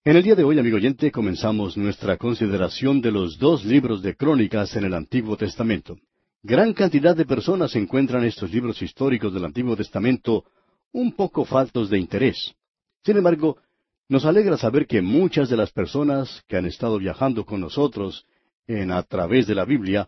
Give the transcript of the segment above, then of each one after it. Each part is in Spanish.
En el día de hoy, amigo oyente, comenzamos nuestra consideración de los dos libros de Crónicas en el Antiguo Testamento. Gran cantidad de personas encuentran estos libros históricos del Antiguo Testamento un poco faltos de interés. Sin embargo, nos alegra saber que muchas de las personas que han estado viajando con nosotros a través de la Biblia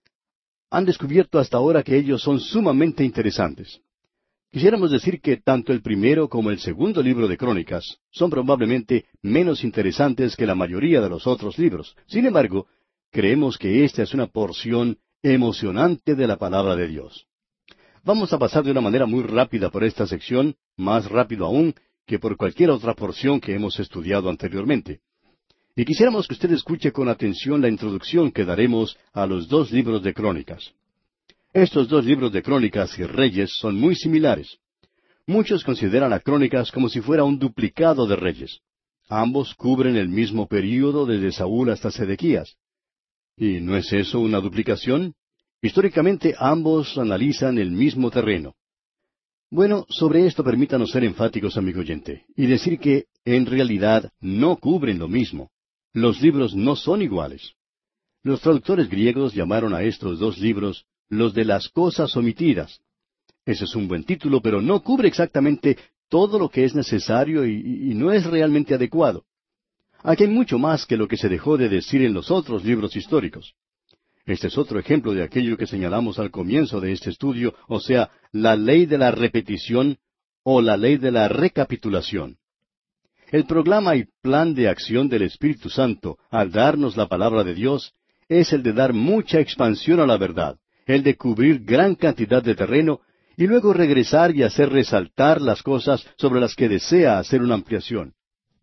han descubierto hasta ahora que ellos son sumamente interesantes. Quisiéramos decir que tanto el primero como el segundo libro de Crónicas son probablemente menos interesantes que la mayoría de los otros libros. Sin embargo, creemos que esta es una porción emocionante de la palabra de Dios. Vamos a pasar de una manera muy rápida por esta sección, más rápido aún que por cualquier otra porción que hemos estudiado anteriormente. Y quisiéramos que usted escuche con atención la introducción que daremos a los dos libros de Crónicas. Estos dos libros de Crónicas y Reyes son muy similares. Muchos consideran a Crónicas como si fuera un duplicado de Reyes. Ambos cubren el mismo período desde Saúl hasta Sedequías. ¿Y no es eso una duplicación? Históricamente ambos analizan el mismo terreno. Bueno, sobre esto permítanos ser enfáticos, amigo oyente, y decir que, en realidad, no cubren lo mismo. Los libros no son iguales. Los traductores griegos llamaron a estos dos libros los de las cosas omitidas. Ese es un buen título, pero no cubre exactamente todo lo que es necesario y no es realmente adecuado. Aquí hay mucho más que lo que se dejó de decir en los otros libros históricos. Este es otro ejemplo de aquello que señalamos al comienzo de este estudio, o sea, la ley de la repetición o la ley de la recapitulación. El programa y plan de acción del Espíritu Santo al darnos la palabra de Dios es el de dar mucha expansión a la verdad, el de cubrir gran cantidad de terreno y luego regresar y hacer resaltar las cosas sobre las que desea hacer una ampliación.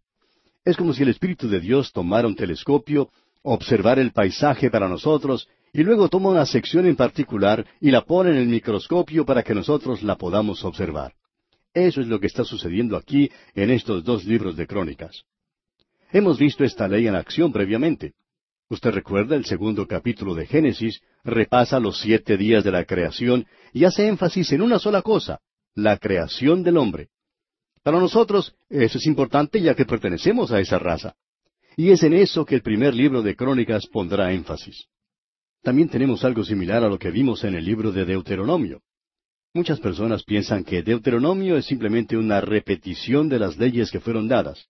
Es como si el Espíritu de Dios tomara un telescopio, observara el paisaje para nosotros, y luego toma una sección en particular y la pone en el microscopio para que nosotros la podamos observar. Eso es lo que está sucediendo aquí en estos dos libros de Crónicas. Hemos visto esta ley en acción previamente. Usted recuerda el segundo capítulo de Génesis, repasa los 7 días de la creación y hace énfasis en una sola cosa, la creación del hombre. Para nosotros eso es importante ya que pertenecemos a esa raza. Y es en eso que el primer libro de Crónicas pondrá énfasis. También tenemos algo similar a lo que vimos en el libro de Deuteronomio. Muchas personas piensan que Deuteronomio es simplemente una repetición de las leyes que fueron dadas.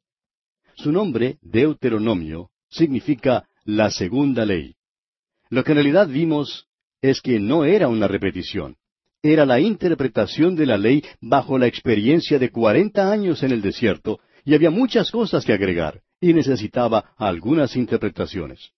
Su nombre, Deuteronomio, significa la segunda ley. Lo que en realidad vimos es que no era una repetición. Era la interpretación de la ley bajo la experiencia de 40 años en el desierto, y había muchas cosas que agregar, y necesitaba algunas interpretaciones.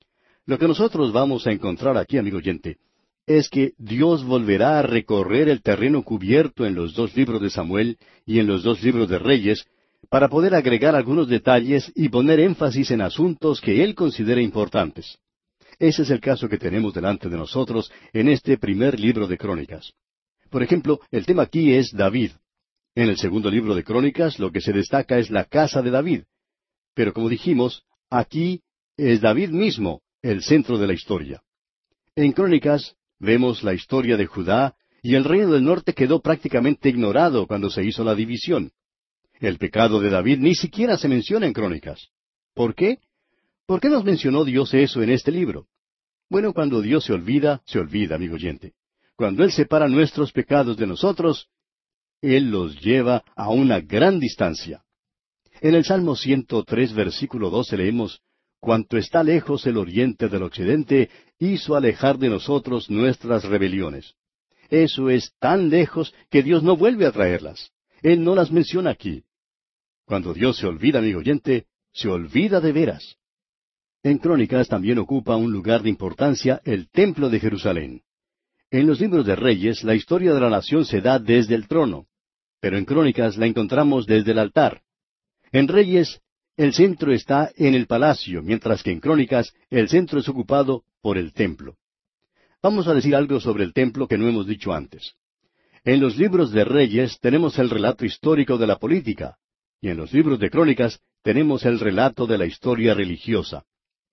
Lo que nosotros vamos a encontrar aquí, amigo oyente, es que Dios volverá a recorrer el terreno cubierto en los dos libros de Samuel y en los dos libros de Reyes, para poder agregar algunos detalles y poner énfasis en asuntos que Él considera importantes. Ese es el caso que tenemos delante de nosotros en este primer libro de Crónicas. Por ejemplo, el tema aquí es David. En el segundo libro de Crónicas lo que se destaca es la casa de David. Pero como dijimos, aquí es David mismo el centro de la historia. En Crónicas vemos la historia de Judá y el reino del norte quedó prácticamente ignorado cuando se hizo la división. El pecado de David ni siquiera se menciona en Crónicas. ¿Por qué? ¿Por qué nos mencionó Dios eso en este libro? Bueno, cuando Dios se olvida, amigo oyente. Cuando Él separa nuestros pecados de nosotros, Él los lleva a una gran distancia. En el Salmo 103, versículo 12 leemos, «Cuanto está lejos el oriente del occidente, hizo alejar de nosotros nuestras rebeliones». Eso es tan lejos que Dios no vuelve a traerlas. Él no las menciona aquí. Cuando Dios se olvida, amigo oyente, se olvida de veras. En Crónicas también ocupa un lugar de importancia el Templo de Jerusalén. En los libros de Reyes, la historia de la nación se da desde el trono, pero en Crónicas la encontramos desde el altar. En Reyes, el centro está en el palacio, mientras que en Crónicas, el centro es ocupado por el templo. Vamos a decir algo sobre el templo que no hemos dicho antes. En los libros de Reyes tenemos el relato histórico de la política, y en los libros de Crónicas tenemos el relato de la historia religiosa.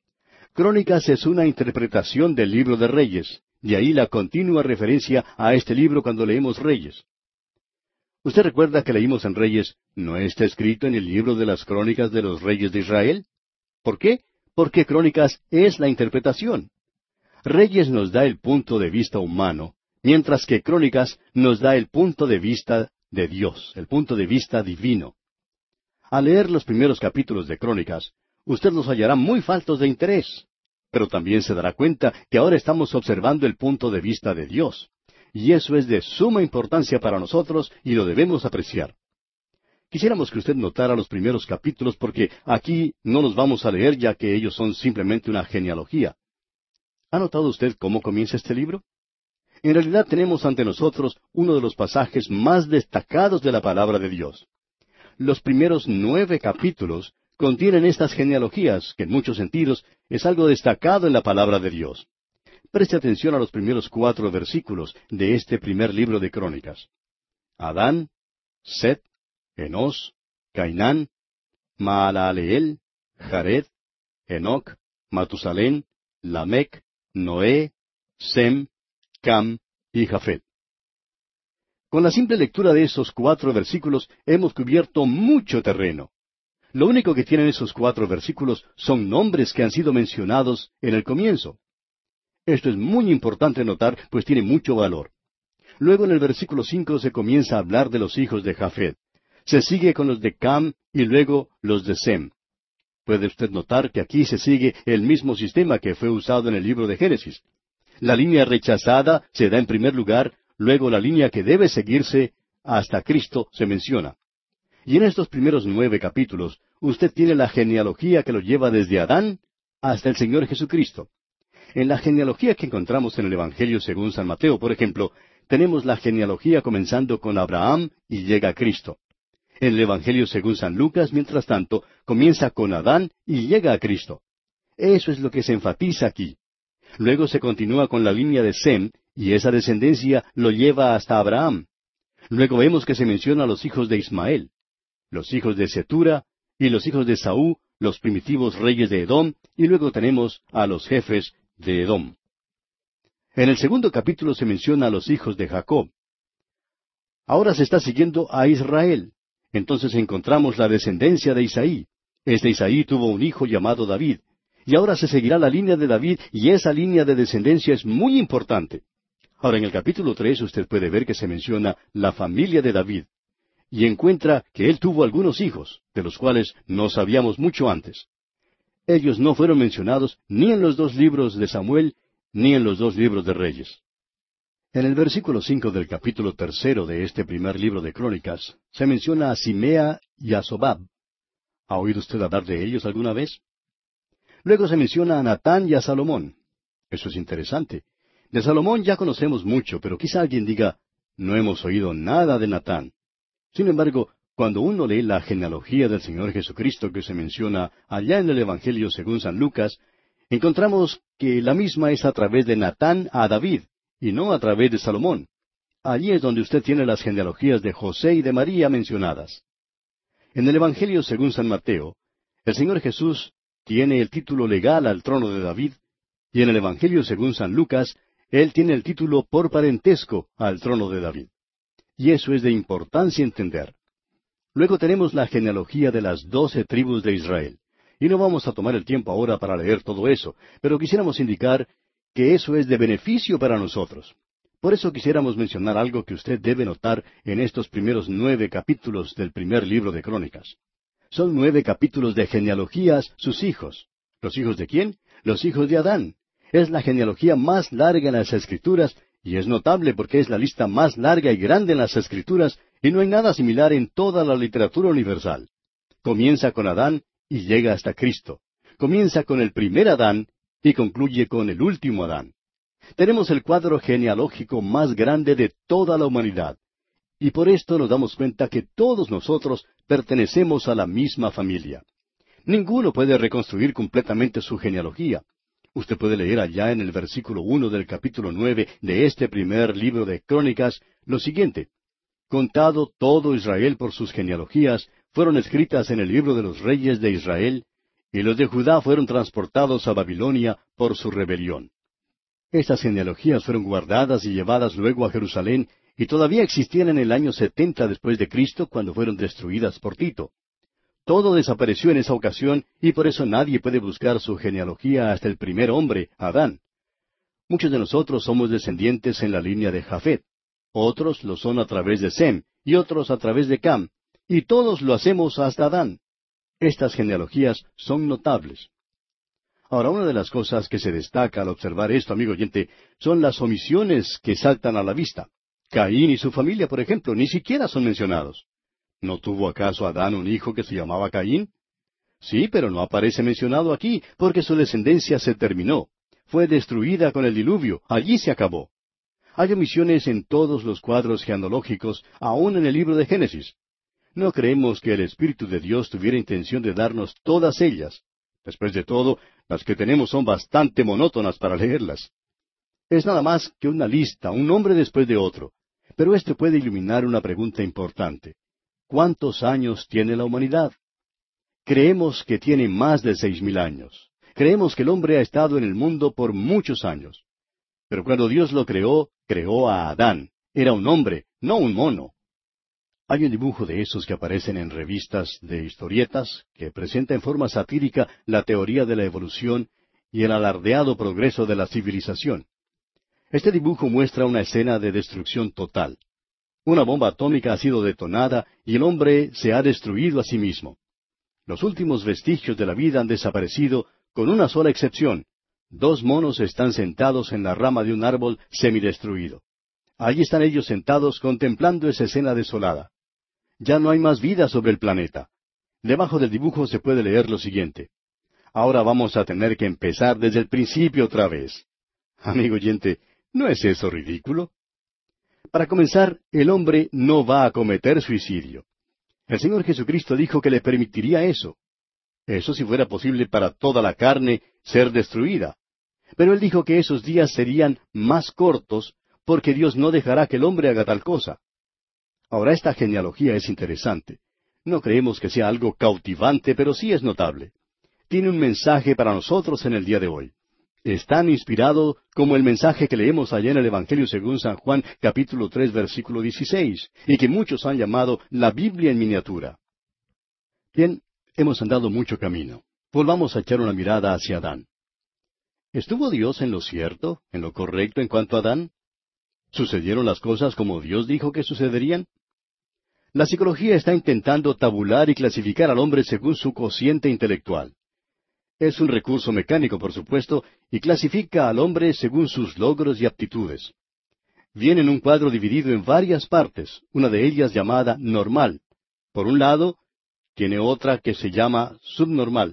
Crónicas es una interpretación del libro de Reyes, de ahí la continua referencia a este libro cuando leemos Reyes. ¿Usted recuerda que leímos en Reyes, no está escrito en el libro de las crónicas de los reyes de Israel? ¿Por qué? Porque Crónicas es la interpretación. Reyes nos da el punto de vista humano, mientras que Crónicas nos da el punto de vista de Dios, el punto de vista divino. Al leer los primeros capítulos de Crónicas, usted los hallará muy faltos de interés, pero también se dará cuenta que ahora estamos observando el punto de vista de Dios, y eso es de suma importancia para nosotros y lo debemos apreciar. Quisiéramos que usted notara los primeros capítulos porque aquí no los vamos a leer ya que ellos son simplemente una genealogía. ¿Ha notado usted cómo comienza este libro? En realidad tenemos ante nosotros uno de los pasajes más destacados de la palabra de Dios. Los primeros 9 capítulos contienen estas genealogías, que en muchos sentidos es algo destacado en la palabra de Dios. Preste atención a los primeros 4 versículos de este primer libro de Crónicas. Adán, Set, Enos, Cainán, Maalaleel, Jared, Enoc, Matusalén, Lamec, Noé, Sem, Cam y Jafet. Con la simple lectura de esos 4 versículos hemos cubierto mucho terreno. Lo único que tienen esos 4 versículos son nombres que han sido mencionados en el comienzo. Esto es muy importante notar, pues tiene mucho valor. Luego en el versículo 5 se comienza a hablar de los hijos de Jafet. Se sigue con los de Cam y luego los de Sem. Puede usted notar que aquí se sigue el mismo sistema que fue usado en el libro de Génesis. La línea rechazada se da en primer lugar, luego la línea que debe seguirse hasta Cristo se menciona. Y en estos primeros 9 capítulos, usted tiene la genealogía que lo lleva desde Adán hasta el Señor Jesucristo. En la genealogía que encontramos en el Evangelio según San Mateo, por ejemplo, tenemos la genealogía comenzando con Abraham y llega a Cristo. En el Evangelio según San Lucas, mientras tanto, comienza con Adán y llega a Cristo. Eso es lo que se enfatiza aquí. Luego se continúa con la línea de Sem, y esa descendencia lo lleva hasta Abraham. Luego vemos que se menciona a los hijos de Ismael, los hijos de Setura, y los hijos de Saúl, los primitivos reyes de Edom, y luego tenemos a los jefes de Edom. En el segundo capítulo se menciona a los hijos de Jacob. Ahora se está siguiendo a Israel. Entonces encontramos la descendencia de Isaí. Este Isaí tuvo un hijo llamado David. Y ahora se seguirá la línea de David, y esa línea de descendencia es muy importante. Ahora en el capítulo 3 usted puede ver que se menciona la familia de David. Y encuentra que él tuvo algunos hijos, de los cuales no sabíamos mucho antes. Ellos no fueron mencionados ni en los 2 libros de Samuel, ni en los 2 libros de Reyes. En el versículo 5 del capítulo 3 de este primer libro de Crónicas, se menciona a Simea y a Sobab. ¿Ha oído usted hablar de ellos alguna vez? Luego se menciona a Natán y a Salomón. Eso es interesante. De Salomón ya conocemos mucho, pero quizá alguien diga, no hemos oído nada de Natán. Sin embargo, cuando uno lee la genealogía del Señor Jesucristo que se menciona allá en el Evangelio según San Lucas, encontramos que la misma es a través de Natán a David, y no a través de Salomón. Allí es donde usted tiene las genealogías de José y de María mencionadas. En el Evangelio según San Mateo, el Señor Jesús tiene el título legal al trono de David, y en el Evangelio según San Lucas, Él tiene el título por parentesco al trono de David. Y eso es de importancia entender. Luego tenemos la genealogía de las 12 tribus de Israel. Y no vamos a tomar el tiempo ahora para leer todo eso, pero quisiéramos indicar que eso es de beneficio para nosotros. Por eso quisiéramos mencionar algo que usted debe notar en estos primeros 9 capítulos del primer libro de Crónicas. Son 9 capítulos de genealogías, sus hijos. ¿Los hijos de quién? Los hijos de Adán. Es la genealogía más larga en las Escrituras, y es notable porque es la lista más larga y grande en las Escrituras, y no hay nada similar en toda la literatura universal. Comienza con Adán y llega hasta Cristo. Comienza con el primer Adán y concluye con el último Adán. Tenemos el cuadro genealógico más grande de toda la humanidad. Y por esto nos damos cuenta que todos nosotros pertenecemos a la misma familia. Ninguno puede reconstruir completamente su genealogía. Usted puede leer allá en el versículo 1 del capítulo 9 de este primer libro de Crónicas lo siguiente: contado todo Israel por sus genealogías, fueron escritas en el libro de los reyes de Israel, y los de Judá fueron transportados a Babilonia por su rebelión. Estas genealogías fueron guardadas y llevadas luego a Jerusalén, y todavía existían en el año 70 después de Cristo cuando fueron destruidas por Tito. Todo desapareció en esa ocasión y por eso nadie puede buscar su genealogía hasta el primer hombre, Adán. Muchos de nosotros somos descendientes en la línea de Jafet, otros lo son a través de Sem y otros a través de Cam, y todos lo hacemos hasta Adán. Estas genealogías son notables. Ahora, una de las cosas que se destaca al observar esto, amigo oyente, son las omisiones que saltan a la vista. Caín y su familia, por ejemplo, ni siquiera son mencionados. ¿No tuvo acaso Adán un hijo que se llamaba Caín? Sí, pero no aparece mencionado aquí, porque su descendencia se terminó. Fue destruida con el diluvio, allí se acabó. Hay omisiones en todos los cuadros genealógicos, aun en el libro de Génesis. No creemos que el Espíritu de Dios tuviera intención de darnos todas ellas. Después de todo, las que tenemos son bastante monótonas para leerlas. Es nada más que una lista, un nombre después de otro. Pero esto puede iluminar una pregunta importante. ¿Cuántos años tiene la humanidad? Creemos que tiene más de 6,000 años. Creemos que el hombre ha estado en el mundo por muchos años. Pero cuando Dios lo creó, creó a Adán. Era un hombre, no un mono. Hay un dibujo de esos que aparecen en revistas de historietas que presenta en forma satírica la teoría de la evolución y el alardeado progreso de la civilización. Este dibujo muestra una escena de destrucción total. Una bomba atómica ha sido detonada y el hombre se ha destruido a sí mismo. Los últimos vestigios de la vida han desaparecido, con una sola excepción. 2 monos están sentados en la rama de un árbol semidestruido. Allí están ellos sentados contemplando esa escena desolada. Ya no hay más vida sobre el planeta. Debajo del dibujo se puede leer lo siguiente. Ahora vamos a tener que empezar desde el principio otra vez. Amigo oyente, ¿no es eso ridículo? Para comenzar, el hombre no va a cometer suicidio. El Señor Jesucristo dijo que le permitiría eso. Eso si fuera posible para toda la carne ser destruida. Pero Él dijo que esos días serían más cortos porque Dios no dejará que el hombre haga tal cosa. Ahora, esta genealogía es interesante. No creemos que sea algo cautivante, pero sí es notable. Tiene un mensaje para nosotros en el día de hoy. Es tan inspirado como el mensaje que leemos allá en el Evangelio según San Juan, capítulo 3, versículo 16, y que muchos han llamado la Biblia en miniatura. Bien, hemos andado mucho camino. Volvamos a echar una mirada hacia Adán. ¿Estuvo Dios en lo cierto, en lo correcto en cuanto a Adán? ¿Sucedieron las cosas como Dios dijo que sucederían? La psicología está intentando tabular y clasificar al hombre según su cociente intelectual. Es un recurso mecánico, por supuesto, y clasifica al hombre según sus logros y aptitudes. Viene en un cuadro dividido en varias partes, una de ellas llamada normal. Por un lado, tiene otra que se llama subnormal.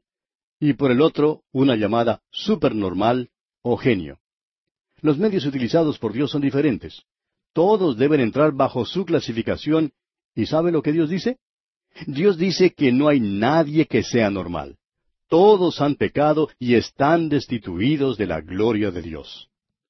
Y por el otro, una llamada supernormal o genio. Los medios utilizados por Dios son diferentes. Todos deben entrar bajo su clasificación. ¿Y sabe lo que Dios dice? Dios dice que no hay nadie que sea normal. Todos han pecado y están destituidos de la gloria de Dios.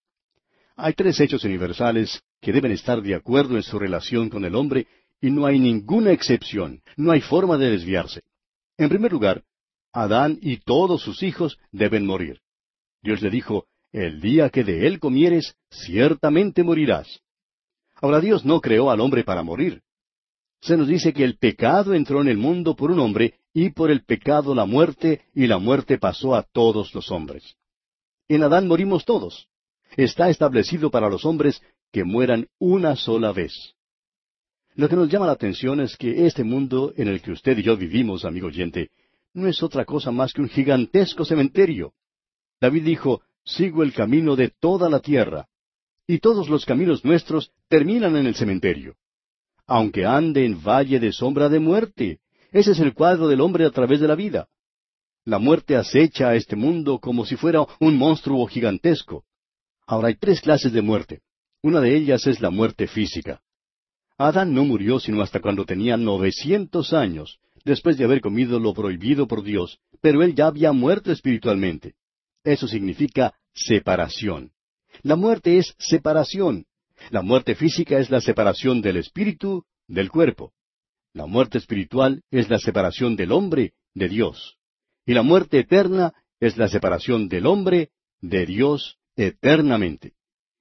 Hay 3 hechos universales que deben estar de acuerdo en su relación con el hombre y no hay ninguna excepción, no hay forma de desviarse. En primer lugar, Adán y todos sus hijos deben morir. Dios le dijo, el día que de él comieres, ciertamente morirás. Ahora Dios no creó al hombre para morir. Se nos dice que el pecado entró en el mundo por un hombre, y por el pecado la muerte, y la muerte pasó a todos los hombres. En Adán morimos todos. Está establecido para los hombres que mueran una sola vez. Lo que nos llama la atención es que este mundo en el que usted y yo vivimos, amigo oyente, no es otra cosa más que un gigantesco cementerio. David dijo, sigo el camino de toda la tierra. Y todos los caminos nuestros terminan en el cementerio. Aunque ande en valle de sombra de muerte. Ese es el cuadro del hombre a través de la vida. La muerte acecha a este mundo como si fuera un monstruo gigantesco. Ahora hay 3 clases de muerte. Una de ellas es la muerte física. Adán no murió sino hasta cuando tenía 900 años, después de haber comido lo prohibido por Dios, pero él ya había muerto espiritualmente. Eso significa separación. La muerte es separación. La muerte física es la separación del espíritu del cuerpo. La muerte espiritual es la separación del hombre de Dios. Y la muerte eterna es la separación del hombre de Dios eternamente.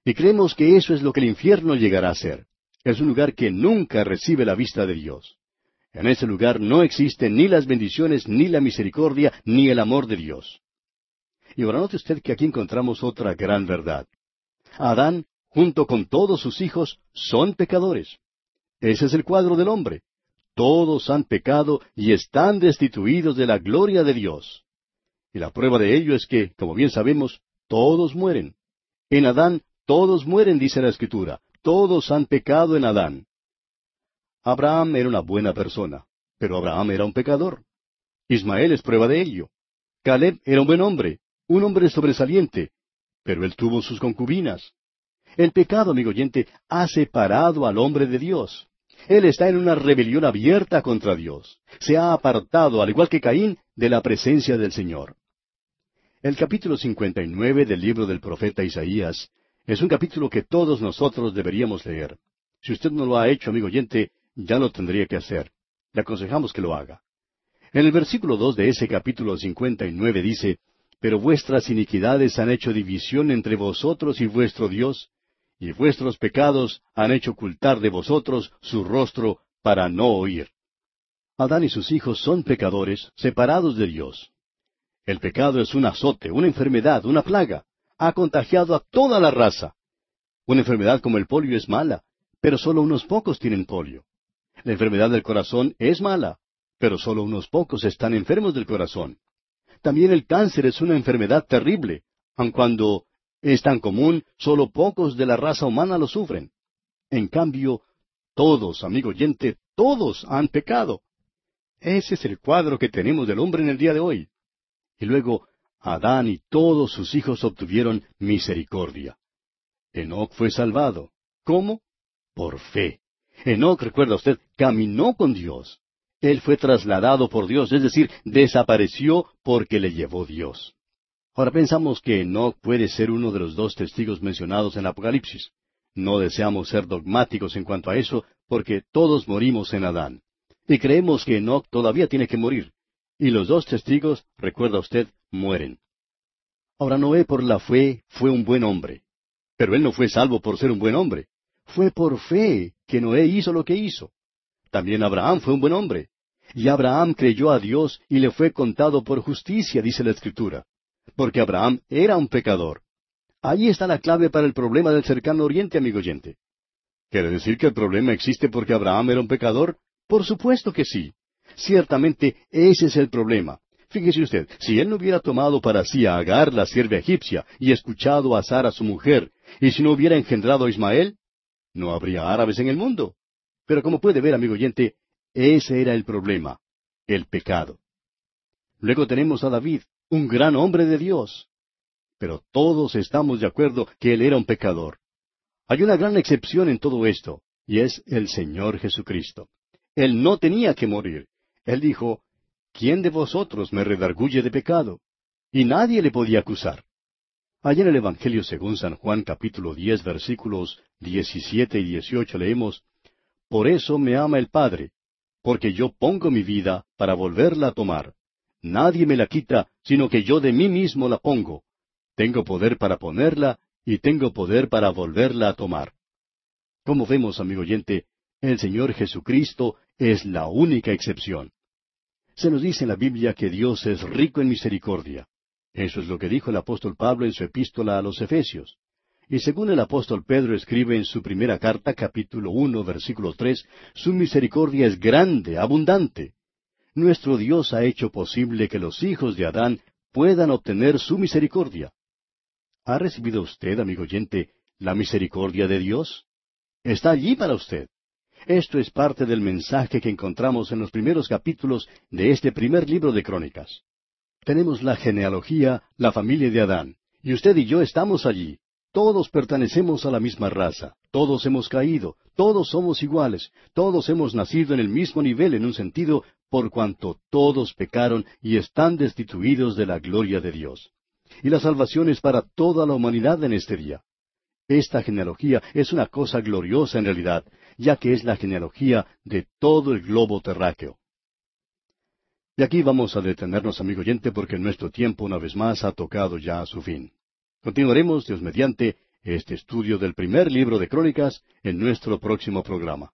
Y creemos que eso es lo que el infierno llegará a ser. Es un lugar que nunca recibe la vista de Dios. En ese lugar no existen ni las bendiciones, ni la misericordia, ni el amor de Dios. Y ahora note usted que aquí encontramos otra gran verdad. Adán, junto con todos sus hijos, son pecadores. Ese es el cuadro del hombre. Todos han pecado y están destituidos de la gloria de Dios. Y la prueba de ello es que, como bien sabemos, todos mueren. En Adán todos mueren, dice la Escritura. Todos han pecado en Adán. Abraham era una buena persona, pero Abraham era un pecador. Ismael es prueba de ello. Caleb era un hombre sobresaliente, pero él tuvo sus concubinas. El pecado, amigo oyente, ha separado al hombre de Dios. Él está en una rebelión abierta contra Dios. Se ha apartado, al igual que Caín, de la presencia del Señor. El capítulo 59 del libro del profeta Isaías es un capítulo que todos nosotros deberíamos leer. Si usted no lo ha hecho, amigo oyente, ya lo tendría que hacer. Le aconsejamos que lo haga. En el versículo 2 de ese capítulo 59 dice, «Pero vuestras iniquidades han hecho división entre vosotros y vuestro Dios, y vuestros pecados han hecho ocultar de vosotros su rostro para no oír». Adán y sus hijos son pecadores, separados de Dios. El pecado es un azote, una enfermedad, una plaga. Ha contagiado a toda la raza. Una enfermedad como el polio es mala, pero solo unos pocos tienen polio. La enfermedad del corazón es mala, pero solo unos pocos están enfermos del corazón. También el cáncer es una enfermedad terrible, aun cuando es tan común, solo pocos de la raza humana lo sufren. En cambio, todos, amigo oyente, todos han pecado. Ese es el cuadro que tenemos del hombre en el día de hoy. Y luego, Adán y todos sus hijos obtuvieron misericordia. Enoc fue salvado. ¿Cómo? Por fe. Enoc, recuerda usted, caminó con Dios. Él fue trasladado por Dios, es decir, desapareció porque le llevó Dios. Ahora pensamos que Enoc puede ser uno de los dos testigos mencionados en Apocalipsis. No deseamos ser dogmáticos en cuanto a eso, porque todos morimos en Adán. Y creemos que Enoc todavía tiene que morir. Y los dos testigos, recuerda usted, mueren. Ahora Noé por la fe fue un buen hombre. Pero él no fue salvo por ser un buen hombre. Fue por fe que Noé hizo lo que hizo. También Abraham fue un buen hombre. Y Abraham creyó a Dios y le fue contado por justicia, dice la Escritura. Porque Abraham era un pecador. Allí está la clave para el problema del cercano oriente, amigo oyente. ¿Quiere decir que el problema existe porque Abraham era un pecador? Por supuesto que sí. Ciertamente ese es el problema. Fíjese usted, si él no hubiera tomado para sí a Agar, la sierva egipcia, y escuchado a Sara, su mujer, y si no hubiera engendrado a Ismael, no habría árabes en el mundo. Pero como puede ver, amigo oyente, ese era el problema, el pecado. Luego tenemos a David, un gran hombre de Dios. Pero todos estamos de acuerdo que él era un pecador. Hay una gran excepción en todo esto, y es el Señor Jesucristo. Él no tenía que morir. Él dijo, ¿quién de vosotros me redarguye de pecado? Y nadie le podía acusar. Allá en el Evangelio según San Juan capítulo 10 versículos 17 y 18 leemos, «Por eso me ama el Padre, porque yo pongo mi vida para volverla a tomar. Nadie me la quita, sino que yo de mí mismo la pongo. Tengo poder para ponerla y tengo poder para volverla a tomar». Como vemos, amigo oyente, el Señor Jesucristo es la única excepción. Se nos dice en la Biblia que Dios es rico en misericordia. Eso es lo que dijo el apóstol Pablo en su epístola a los Efesios. Y según el apóstol Pedro escribe en su primera carta, capítulo 1, versículo 3, su misericordia es grande, abundante. Nuestro Dios ha hecho posible que los hijos de Adán puedan obtener su misericordia. ¿Ha recibido usted, amigo oyente, la misericordia de Dios? Está allí para usted. Esto es parte del mensaje que encontramos en los primeros capítulos de este primer libro de Crónicas. Tenemos la genealogía, la familia de Adán, y usted y yo estamos allí. Todos pertenecemos a la misma raza, todos hemos caído, todos somos iguales, todos hemos nacido en el mismo nivel en un sentido, por cuanto todos pecaron y están destituidos de la gloria de Dios. Y la salvación es para toda la humanidad en este día. Esta genealogía es una cosa gloriosa en realidad, ya que es la genealogía de todo el globo terráqueo. Y aquí vamos a detenernos, amigo oyente, porque nuestro tiempo una vez más ha tocado ya a su fin. Continuaremos, Dios mediante, este estudio del primer libro de Crónicas en nuestro próximo programa.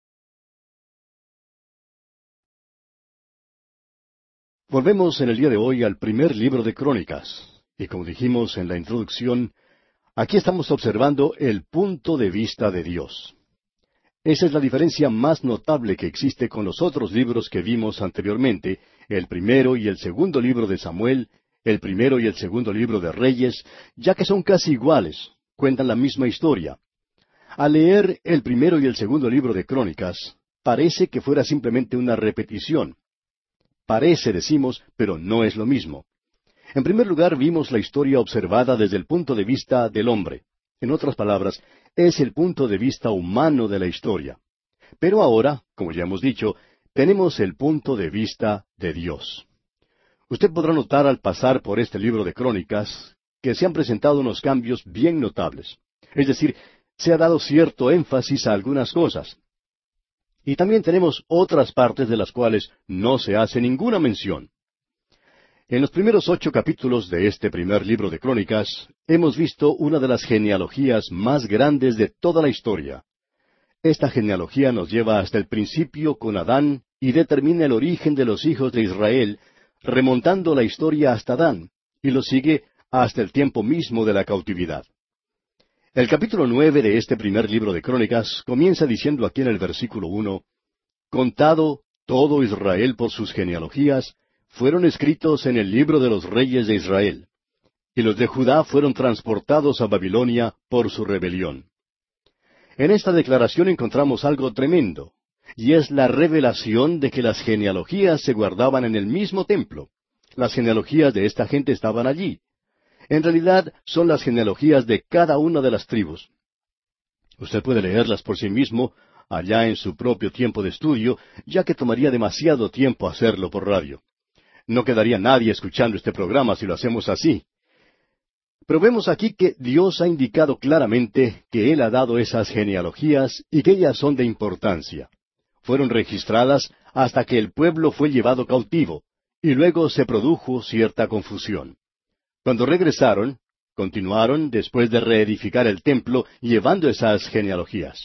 Volvemos en el día de hoy al primer libro de Crónicas, y como dijimos en la introducción, aquí estamos observando el punto de vista de Dios. Esa es la diferencia más notable que existe con los otros libros que vimos anteriormente, el primero y el segundo libro de Samuel, el primero y el segundo libro de Reyes, ya que son casi iguales, cuentan la misma historia. Al leer el primero y el segundo libro de Crónicas, parece que fuera simplemente una repetición. Parece, decimos, pero no es lo mismo. En primer lugar, vimos la historia observada desde el punto de vista del hombre. En otras palabras, es el punto de vista humano de la historia. Pero ahora, como ya hemos dicho, tenemos el punto de vista de Dios. Usted podrá notar al pasar por este libro de Crónicas que se han presentado unos cambios bien notables. Es decir, se ha dado cierto énfasis a algunas cosas. Y también tenemos otras partes de las cuales no se hace ninguna mención. En los primeros 8 capítulos de este primer libro de Crónicas, hemos visto una de las genealogías más grandes de toda la historia. Esta genealogía nos lleva hasta el principio con Adán y determina el origen de los hijos de Israel, remontando la historia hasta Adán, y lo sigue hasta el tiempo mismo de la cautividad. El capítulo 9 de este primer libro de Crónicas comienza diciendo aquí en el versículo 1, «Contado todo Israel por sus genealogías, fueron escritos en el libro de los reyes de Israel. Y los de Judá fueron transportados a Babilonia por su rebelión». En esta declaración encontramos algo tremendo, y es la revelación de que las genealogías se guardaban en el mismo templo. Las genealogías de esta gente estaban allí. En realidad son las genealogías de cada una de las tribus. Usted puede leerlas por sí mismo, allá en su propio tiempo de estudio, ya que tomaría demasiado tiempo hacerlo por radio. No quedaría nadie escuchando este programa si lo hacemos así. Pero vemos aquí que Dios ha indicado claramente que Él ha dado esas genealogías y que ellas son de importancia. Fueron registradas hasta que el pueblo fue llevado cautivo, y luego se produjo cierta confusión. Cuando regresaron, continuaron después de reedificar el templo llevando esas genealogías.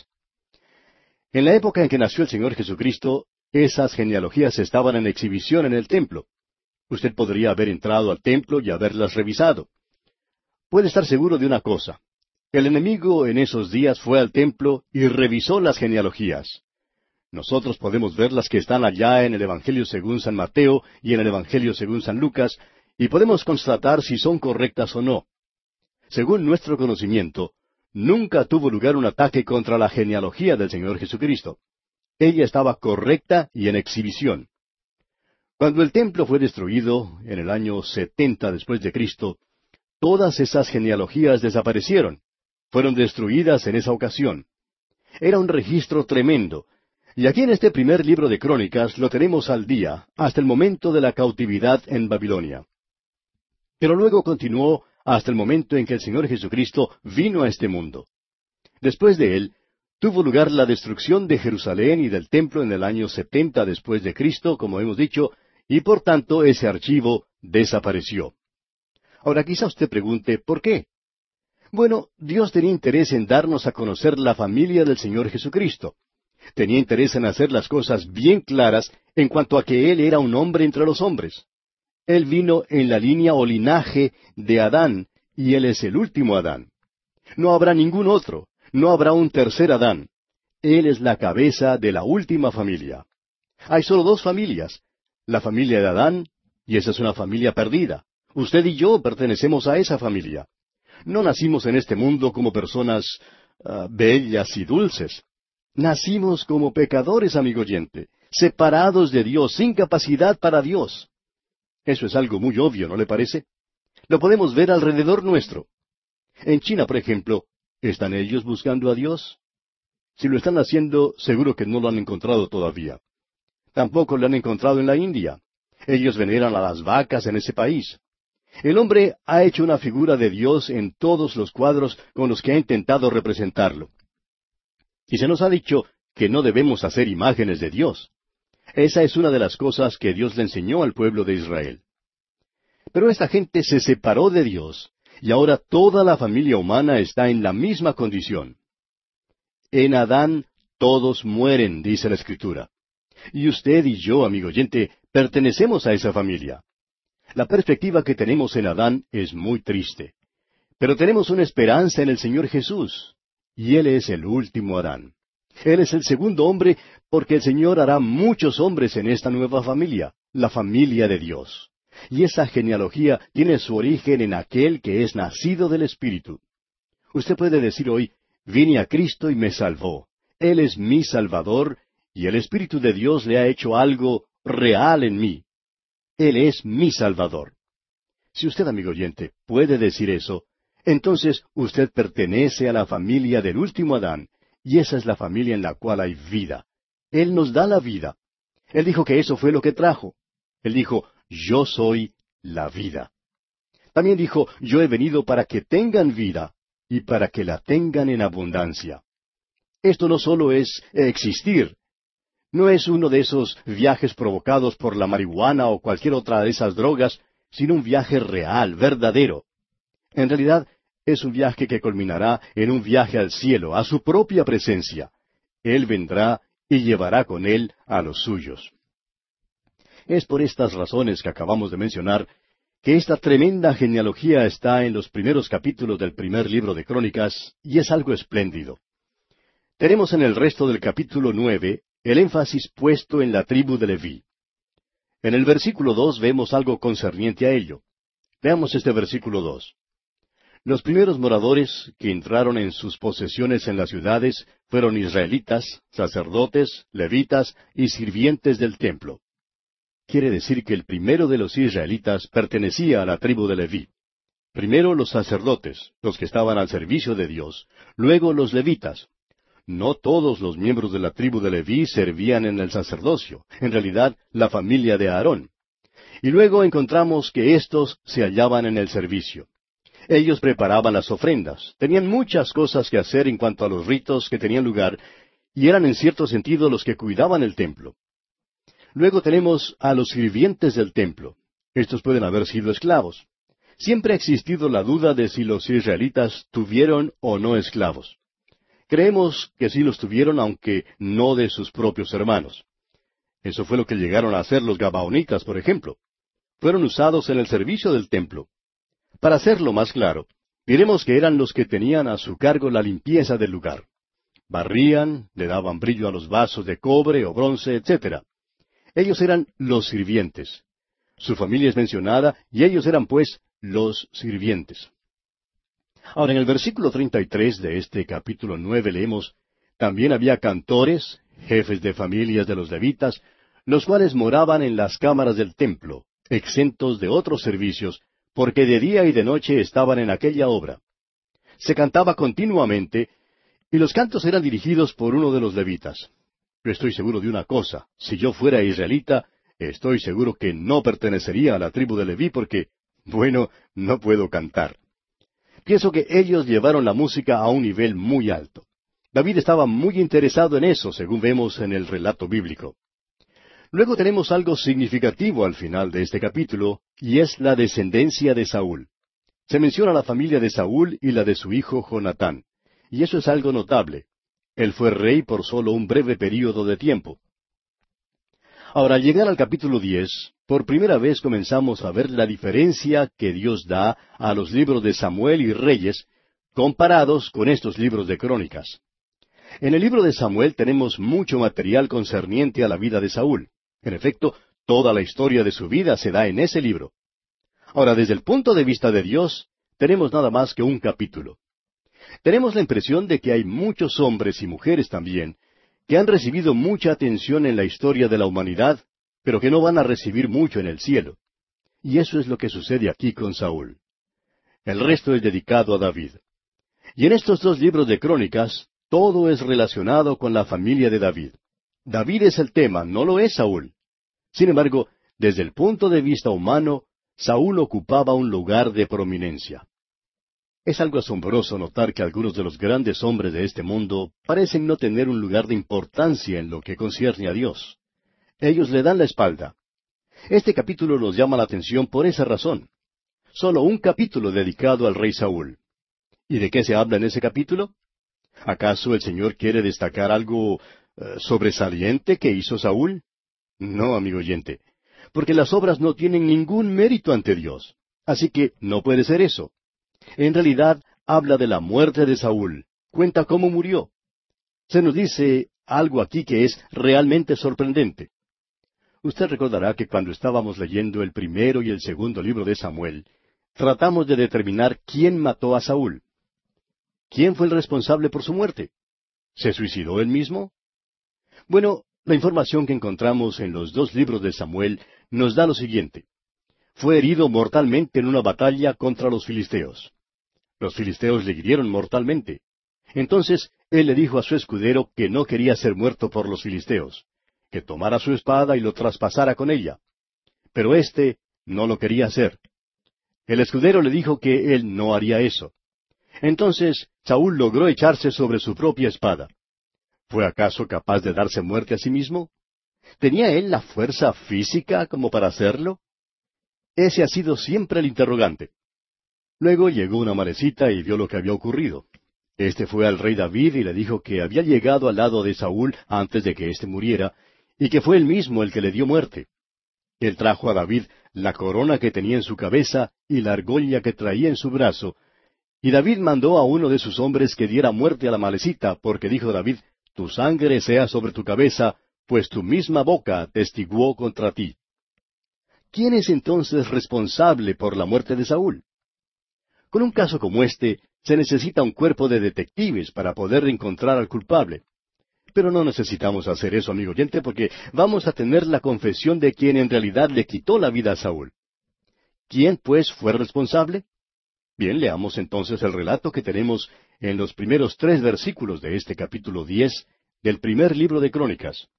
En la época en que nació el Señor Jesucristo, esas genealogías estaban en exhibición en el templo. Usted podría haber entrado al templo y haberlas revisado. Puede estar seguro de una cosa. El enemigo en esos días fue al templo y revisó las genealogías. Nosotros podemos ver las que están allá en el Evangelio según San Mateo y en el Evangelio según San Lucas, y podemos constatar si son correctas o no. Según nuestro conocimiento, nunca tuvo lugar un ataque contra la genealogía del Señor Jesucristo. Ella estaba correcta y en exhibición. Cuando el templo fue destruido, en el año 70 después de Cristo, todas esas genealogías desaparecieron. Fueron destruidas en esa ocasión. Era un registro tremendo. Y aquí en este primer libro de Crónicas lo tenemos al día, hasta el momento de la cautividad en Babilonia. Pero luego continuó hasta el momento en que el Señor Jesucristo vino a este mundo. Después de él, tuvo lugar la destrucción de Jerusalén y del templo en el año 70 después de Cristo, como hemos dicho, y por tanto ese archivo desapareció. Ahora quizá usted pregunte, ¿por qué? Bueno, Dios tenía interés en darnos a conocer la familia del Señor Jesucristo. Tenía interés en hacer las cosas bien claras en cuanto a que Él era un hombre entre los hombres. Él vino en la línea o linaje de Adán, y Él es el último Adán. No habrá ningún otro, no habrá un tercer Adán. Él es la cabeza de la última familia. Hay solo 2 familias, la familia de Adán, y esa es una familia perdida. Usted y yo pertenecemos a esa familia. No nacimos en este mundo como personas bellas y dulces. Nacimos como pecadores, amigo oyente, separados de Dios, sin capacidad para Dios. Eso es algo muy obvio, ¿no le parece? Lo podemos ver alrededor nuestro. En China, por ejemplo, ¿están ellos buscando a Dios? Si lo están haciendo, seguro que no lo han encontrado todavía. Tampoco lo han encontrado en la India. Ellos veneran a las vacas en ese país. El hombre ha hecho una figura de Dios en todos los cuadros con los que ha intentado representarlo. Y se nos ha dicho que no debemos hacer imágenes de Dios. Esa es una de las cosas que Dios le enseñó al pueblo de Israel. Pero esta gente se separó de Dios Y ahora toda la familia humana está en la misma condición. En Adán todos mueren, dice la Escritura. Y usted y yo, amigo oyente, pertenecemos a esa familia. La perspectiva que tenemos en Adán es muy triste. Pero tenemos una esperanza en el Señor Jesús. Y Él es el último Adán. Él es el segundo hombre porque el Señor hará muchos hombres en esta nueva familia, la familia de Dios. Y esa genealogía tiene su origen en aquel que es nacido del Espíritu. Usted puede decir hoy, vine a Cristo y me salvó. Él es mi Salvador y el Espíritu de Dios le ha hecho algo real en mí. Él es mi Salvador. Si usted, amigo oyente, puede decir eso, entonces usted pertenece a la familia del último Adán, y esa es la familia en la cual hay vida. Él nos da la vida. Él dijo que eso fue lo que trajo. Él dijo, yo soy la vida. También dijo, yo he venido para que tengan vida, y para que la tengan en abundancia. Esto no solo es existir, no es uno de esos viajes provocados por la marihuana o cualquier otra de esas drogas, sino un viaje real, verdadero. En realidad, es un viaje que culminará en un viaje al cielo, a su propia presencia. Él vendrá y llevará con él a los suyos. Es por estas razones que acabamos de mencionar que esta tremenda genealogía está en los primeros capítulos del primer libro de Crónicas, y es algo espléndido. Tenemos en el resto del capítulo 9 el énfasis puesto en la tribu de Leví. En el versículo 2 vemos algo concerniente a ello. Veamos este versículo 2. Los primeros moradores que entraron en sus posesiones en las ciudades fueron israelitas, sacerdotes, levitas y sirvientes del templo. Quiere decir que el primero de los israelitas pertenecía a la tribu de Leví. Primero los sacerdotes, los que estaban al servicio de Dios, luego los levitas. No todos los miembros de la tribu de Leví servían en el sacerdocio, en realidad la familia de Aarón. Y luego encontramos que éstos se hallaban en el servicio. Ellos preparaban las ofrendas, tenían muchas cosas que hacer en cuanto a los ritos que tenían lugar, y eran en cierto sentido los que cuidaban el templo. Luego tenemos a los sirvientes del templo. Estos pueden haber sido esclavos. Siempre ha existido la duda de si los israelitas tuvieron o no esclavos. Creemos que sí los tuvieron, aunque no de sus propios hermanos. Eso fue lo que llegaron a hacer los gabaonitas, por ejemplo. Fueron usados en el servicio del templo. Para hacerlo más claro, diremos que eran los que tenían a su cargo la limpieza del lugar. Barrían, le daban brillo a los vasos de cobre o bronce, etc. Ellos eran los sirvientes. Su familia es mencionada, y ellos eran, pues, los sirvientes. Ahora, en el versículo 33 de este capítulo 9 leemos, también había cantores, jefes de familias de los levitas, los cuales moraban en las cámaras del templo, exentos de otros servicios, porque de día y de noche estaban en aquella obra. Se cantaba continuamente, y los cantos eran dirigidos por uno de los levitas. Yo estoy seguro de una cosa, si yo fuera israelita, estoy seguro que no pertenecería a la tribu de Leví porque, bueno, no puedo cantar. Pienso que ellos llevaron la música a un nivel muy alto. David estaba muy interesado en eso, según vemos en el relato bíblico. Luego tenemos algo significativo al final de este capítulo, y es la descendencia de Saúl. Se menciona la familia de Saúl y la de su hijo Jonatán, y eso es algo notable. Él fue rey por solo un breve período de tiempo. Ahora, al llegar al capítulo 10, por primera vez comenzamos a ver la diferencia que Dios da a los libros de Samuel y Reyes, comparados con estos libros de Crónicas. En el libro de Samuel tenemos mucho material concerniente a la vida de Saúl. En efecto, toda la historia de su vida se da en ese libro. Ahora, desde el punto de vista de Dios, tenemos nada más que un capítulo. Tenemos la impresión de que hay muchos hombres y mujeres también que han recibido mucha atención en la historia de la humanidad, pero que no van a recibir mucho en el cielo. Y eso es lo que sucede aquí con Saúl. El resto es dedicado a David. Y en estos dos libros de Crónicas, todo es relacionado con la familia de David. David es el tema, no lo es Saúl. Sin embargo, desde el punto de vista humano, Saúl ocupaba un lugar de prominencia. Es algo asombroso notar que algunos de los grandes hombres de este mundo parecen no tener un lugar de importancia en lo que concierne a Dios. Ellos le dan la espalda. Este capítulo nos llama la atención por esa razón. solo un capítulo dedicado al rey Saúl. ¿Y de qué se habla en ese capítulo? ¿Acaso el Señor quiere destacar algo sobresaliente que hizo Saúl? No, amigo oyente, porque las obras no tienen ningún mérito ante Dios. Así que no puede ser eso. En realidad, habla de la muerte de Saúl. Cuenta cómo murió. Se nos dice algo aquí que es realmente sorprendente. Usted recordará que cuando estábamos leyendo el primero y el segundo libro de Samuel, tratamos de determinar quién mató a Saúl. ¿Quién fue el responsable por su muerte? ¿Se suicidó él mismo? Bueno, la información que encontramos en los dos libros de Samuel nos da lo siguiente. Fue herido mortalmente en una batalla contra los filisteos. Los filisteos le hirieron mortalmente. Entonces él le dijo a su escudero que no quería ser muerto por los filisteos, que tomara su espada y lo traspasara con ella. Pero éste no lo quería hacer. El escudero le dijo que él no haría eso. Entonces Saúl logró echarse sobre su propia espada. ¿Fue acaso capaz de darse muerte a sí mismo? ¿Tenía él la fuerza física como para hacerlo? Ese ha sido siempre el interrogante. Luego llegó una marecita y vio lo que había ocurrido. Este fue al rey David y le dijo que había llegado al lado de Saúl antes de que éste muriera, y que fue él mismo el que le dio muerte. Él trajo a David la corona que tenía en su cabeza y la argolla que traía en su brazo, y David mandó a uno de sus hombres que diera muerte a la malecita, porque dijo David, tu sangre sea sobre tu cabeza, pues tu misma boca testiguó contra ti. ¿Quién es entonces responsable por la muerte de Saúl? Con un caso como este, se necesita un cuerpo de detectives para poder encontrar al culpable. Pero no necesitamos hacer eso, amigo oyente, porque vamos a tener la confesión de quien en realidad le quitó la vida a Saúl. ¿Quién, pues, fue responsable? Bien, leamos entonces el relato que tenemos en los primeros 3 versículos de este capítulo 10 del primer libro de Crónicas.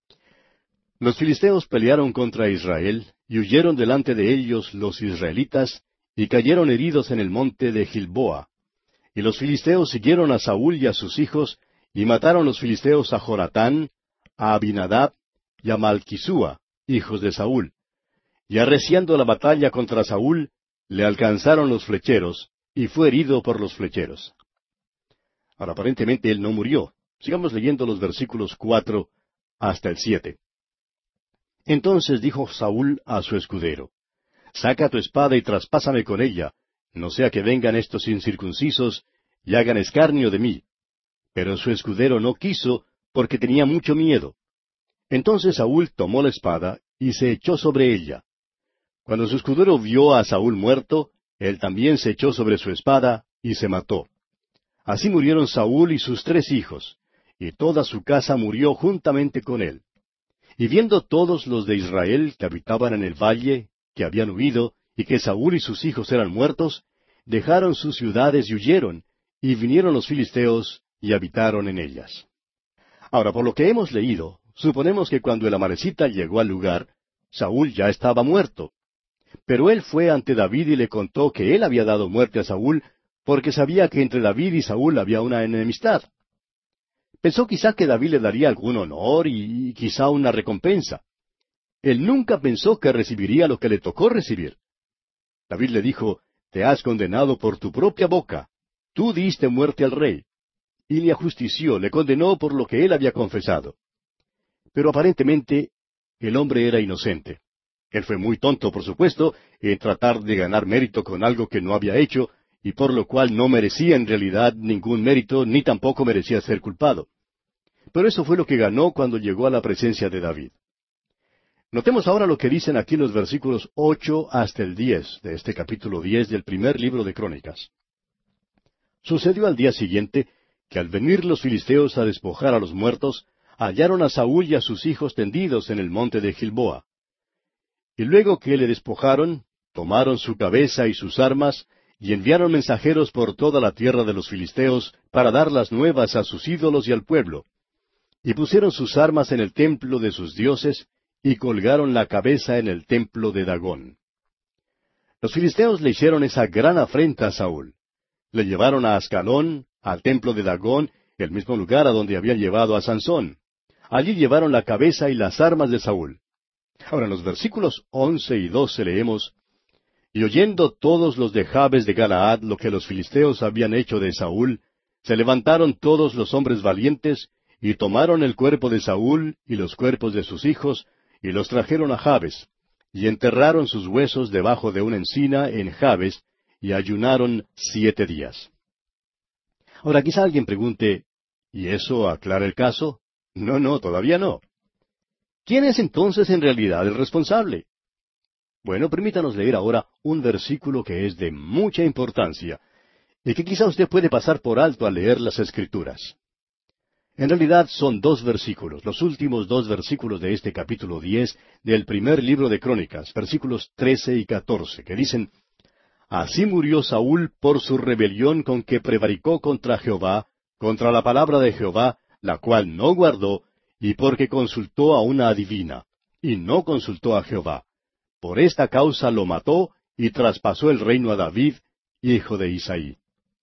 Los filisteos pelearon contra Israel, y huyeron delante de ellos los israelitas, y cayeron heridos en el monte de Gilboa. Y los filisteos siguieron a Saúl y a sus hijos, y mataron los filisteos a Jonatán, a Abinadab y a Malquisúa, hijos de Saúl. Y arreciando la batalla contra Saúl, le alcanzaron los flecheros, y fue herido por los flecheros. Ahora, aparentemente él no murió. Sigamos leyendo los versículos 4 hasta el 7. Entonces dijo Saúl a su escudero, saca tu espada y traspásame con ella, no sea que vengan estos incircuncisos y hagan escarnio de mí. Pero su escudero no quiso, porque tenía mucho miedo. Entonces Saúl tomó la espada y se echó sobre ella. Cuando su escudero vio a Saúl muerto, él también se echó sobre su espada y se mató. Así murieron Saúl y sus 3 hijos, y toda su casa murió juntamente con él. Y viendo todos los de Israel que habitaban en el valle, que habían huido, y que Saúl y sus hijos eran muertos, dejaron sus ciudades y huyeron, y vinieron los filisteos y habitaron en ellas. Ahora, por lo que hemos leído, suponemos que cuando el amalecita llegó al lugar, Saúl ya estaba muerto. Pero él fue ante David y le contó que él había dado muerte a Saúl, porque sabía que entre David y Saúl había una enemistad. Pensó quizá que David le daría algún honor y quizá una recompensa. Él nunca pensó que recibiría lo que le tocó recibir. David le dijo, te has condenado por tu propia boca. Tú diste muerte al rey. Y le ajustició, le condenó por lo que él había confesado. Pero aparentemente el hombre era inocente. Él fue muy tonto, por supuesto, en tratar de ganar mérito con algo que no había hecho, y por lo cual no merecía en realidad ningún mérito, ni tampoco merecía ser culpado. Pero eso fue lo que ganó cuando llegó a la presencia de David. Notemos ahora lo que dicen aquí los versículos 8 hasta el 10 de este capítulo 10 del primer libro de Crónicas. Sucedió al día siguiente que al venir los filisteos a despojar a los muertos, hallaron a Saúl y a sus hijos tendidos en el monte de Gilboa. Y luego que le despojaron, tomaron su cabeza y sus armas, y enviaron mensajeros por toda la tierra de los filisteos para dar las nuevas a sus ídolos y al pueblo. Y pusieron sus armas en el templo de sus dioses, y colgaron la cabeza en el templo de Dagón. Los filisteos le hicieron esa gran afrenta a Saúl. Le llevaron a Ascalón, al templo de Dagón, el mismo lugar a donde habían llevado a Sansón. Allí llevaron la cabeza y las armas de Saúl. Ahora en los versículos 11 y 12 leemos, Y oyendo todos los de Jabes de Galaad lo que los filisteos habían hecho de Saúl, se levantaron todos los hombres valientes, y tomaron el cuerpo de Saúl y los cuerpos de sus hijos, y los trajeron a Jabes, y enterraron sus huesos debajo de una encina en Jabes, y ayunaron 7 días. Ahora quizá alguien pregunte, ¿y eso aclara el caso? No, no, todavía no. ¿Quién es entonces en realidad el responsable? Bueno, permítanos leer ahora un versículo que es de mucha importancia, y que quizá usted puede pasar por alto al leer las Escrituras. En realidad son 2 versículos, los últimos 2 versículos de este capítulo 10 del primer libro de Crónicas, versículos 13 y 14, que dicen, Así murió Saúl por su rebelión con que prevaricó contra Jehová, contra la palabra de Jehová, la cual no guardó, y porque consultó a una adivina, y no consultó a Jehová. Por esta causa lo mató, y traspasó el reino a David, hijo de Isaí.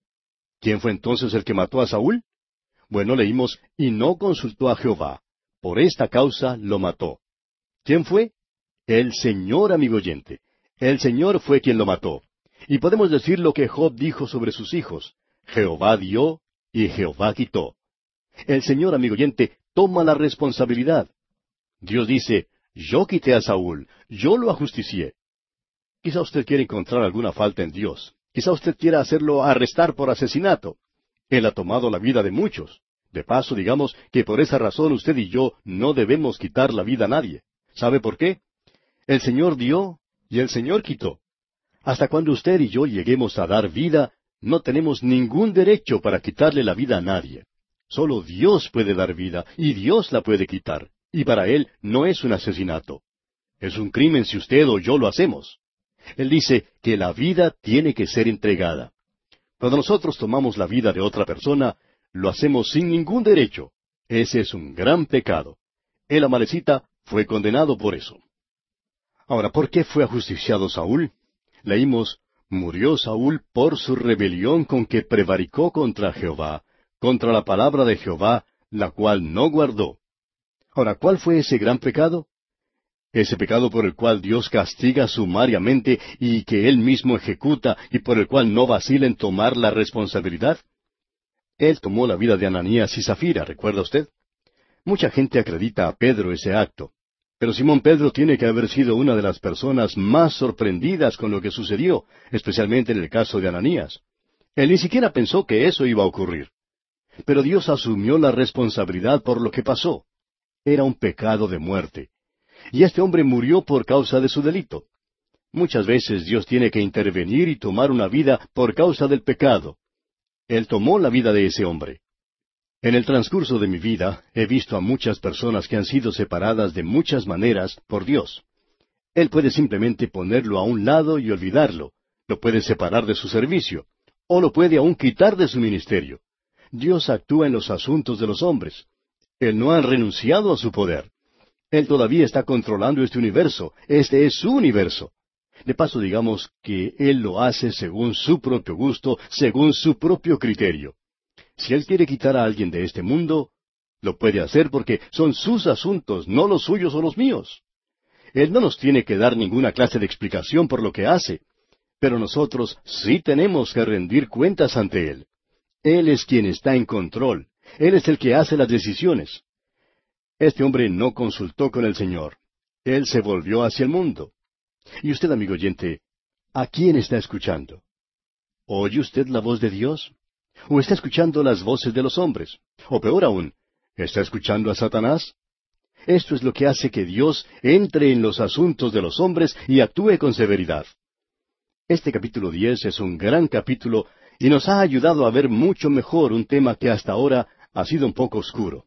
¿Quién fue entonces el que mató a Saúl? Bueno, leímos, y no consultó a Jehová. Por esta causa lo mató. ¿Quién fue? El Señor, amigo oyente. El Señor fue quien lo mató. Y podemos decir lo que Job dijo sobre sus hijos. Jehová dio y Jehová quitó. El Señor, amigo oyente, toma la responsabilidad. Dios dice, yo quité a Saúl, yo lo ajusticié. Quizá usted quiera encontrar alguna falta en Dios. Quizá usted quiera hacerlo arrestar por asesinato. Él ha tomado la vida de muchos. De paso, digamos que por esa razón usted y yo no debemos quitar la vida a nadie. ¿Sabe por qué? El Señor dio y el Señor quitó. Hasta cuando usted y yo lleguemos a dar vida, no tenemos ningún derecho para quitarle la vida a nadie. Solo Dios puede dar vida y Dios la puede quitar. Y para Él no es un asesinato. Es un crimen si usted o yo lo hacemos. Él dice que la vida tiene que ser entregada. Cuando nosotros tomamos la vida de otra persona, lo hacemos sin ningún derecho. Ese es un gran pecado. El amalecita fue condenado por eso. Ahora, ¿por qué fue ajusticiado Saúl? Leímos, murió Saúl por su rebelión con que prevaricó contra Jehová, contra la palabra de Jehová, la cual no guardó. Ahora, ¿cuál fue ese gran pecado? Ese pecado por el cual Dios castiga sumariamente y que Él mismo ejecuta y por el cual no vacila en tomar la responsabilidad. Él tomó la vida de Ananías y Zafira, ¿recuerda usted? Mucha gente acredita a Pedro ese acto, pero Simón Pedro tiene que haber sido una de las personas más sorprendidas con lo que sucedió, especialmente en el caso de Ananías. Él ni siquiera pensó que eso iba a ocurrir. Pero Dios asumió la responsabilidad por lo que pasó. Era un pecado de muerte. Y este hombre murió por causa de su delito. Muchas veces Dios tiene que intervenir y tomar una vida por causa del pecado. Él tomó la vida de ese hombre. En el transcurso de mi vida he visto a muchas personas que han sido separadas de muchas maneras por Dios. Él puede simplemente ponerlo a un lado y olvidarlo. Lo puede separar de su servicio. O lo puede aún quitar de su ministerio. Dios actúa en los asuntos de los hombres. Él no ha renunciado a su poder. Él todavía está controlando este universo. Este es su universo. De paso, digamos que Él lo hace según su propio gusto, según su propio criterio. Si Él quiere quitar a alguien de este mundo, lo puede hacer porque son sus asuntos, no los suyos o los míos. Él no nos tiene que dar ninguna clase de explicación por lo que hace, pero nosotros sí tenemos que rendir cuentas ante Él. Él es quien está en control. Él es el que hace las decisiones. Este hombre no consultó con el Señor. Él se volvió hacia el mundo. Y usted, amigo oyente, ¿a quién está escuchando? ¿Oye usted la voz de Dios? ¿O está escuchando las voces de los hombres? O peor aún, ¿está escuchando a Satanás? Esto es lo que hace que Dios entre en los asuntos de los hombres y actúe con severidad. Este capítulo 10 es un gran capítulo y nos ha ayudado a ver mucho mejor un tema que hasta ahora ha sido un poco oscuro.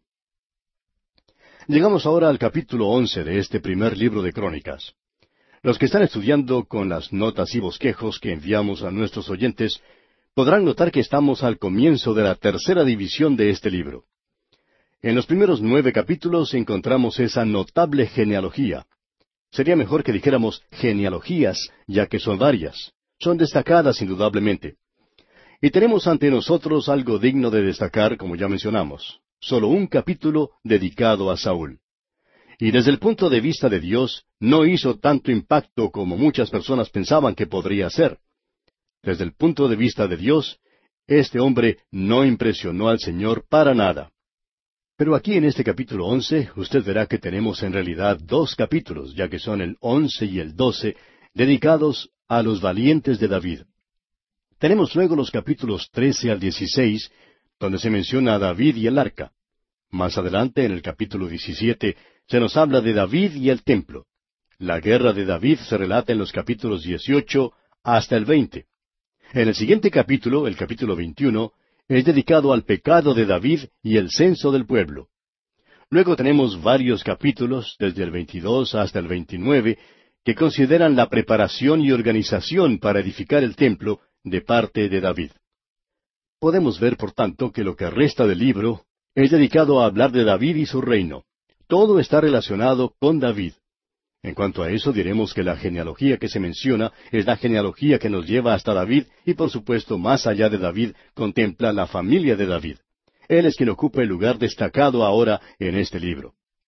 Llegamos ahora al capítulo 11 de este primer libro de Crónicas. Los que están estudiando con las notas y bosquejos que enviamos a nuestros oyentes podrán notar que estamos al comienzo de la tercera división de este libro. En los primeros 9 capítulos encontramos esa notable genealogía. Sería mejor que dijéramos genealogías, ya que son varias. Son destacadas indudablemente. Y tenemos ante nosotros algo digno de destacar, como ya mencionamos. Solo un capítulo dedicado a Saúl. y desde el punto de vista de Dios, no hizo tanto impacto como muchas personas pensaban que podría hacer. Desde el punto de vista de Dios, este hombre no impresionó al Señor para nada. Pero aquí en este capítulo 11, usted verá que tenemos en realidad dos capítulos, ya que son el 11 y el 12, dedicados a los valientes de David. Tenemos luego los capítulos 13 al 16, donde se menciona a David y el arca. Más adelante, en el capítulo 17, se nos habla de David y el templo. La guerra de David se relata en los capítulos 18 hasta el 20. En el siguiente capítulo, el capítulo 21, es dedicado al pecado de David y el censo del pueblo. Luego tenemos varios capítulos, desde el 22 hasta el 29, que consideran la preparación y organización para edificar el templo de parte de David. Podemos ver, por tanto, que lo que resta del libro es dedicado a hablar de David y su reino. Todo está relacionado con David. En cuanto a eso, diremos que la genealogía que se menciona es la genealogía que nos lleva hasta David y, por supuesto, más allá de David, contempla la familia de David. Él es quien ocupa el lugar destacado ahora en este libro.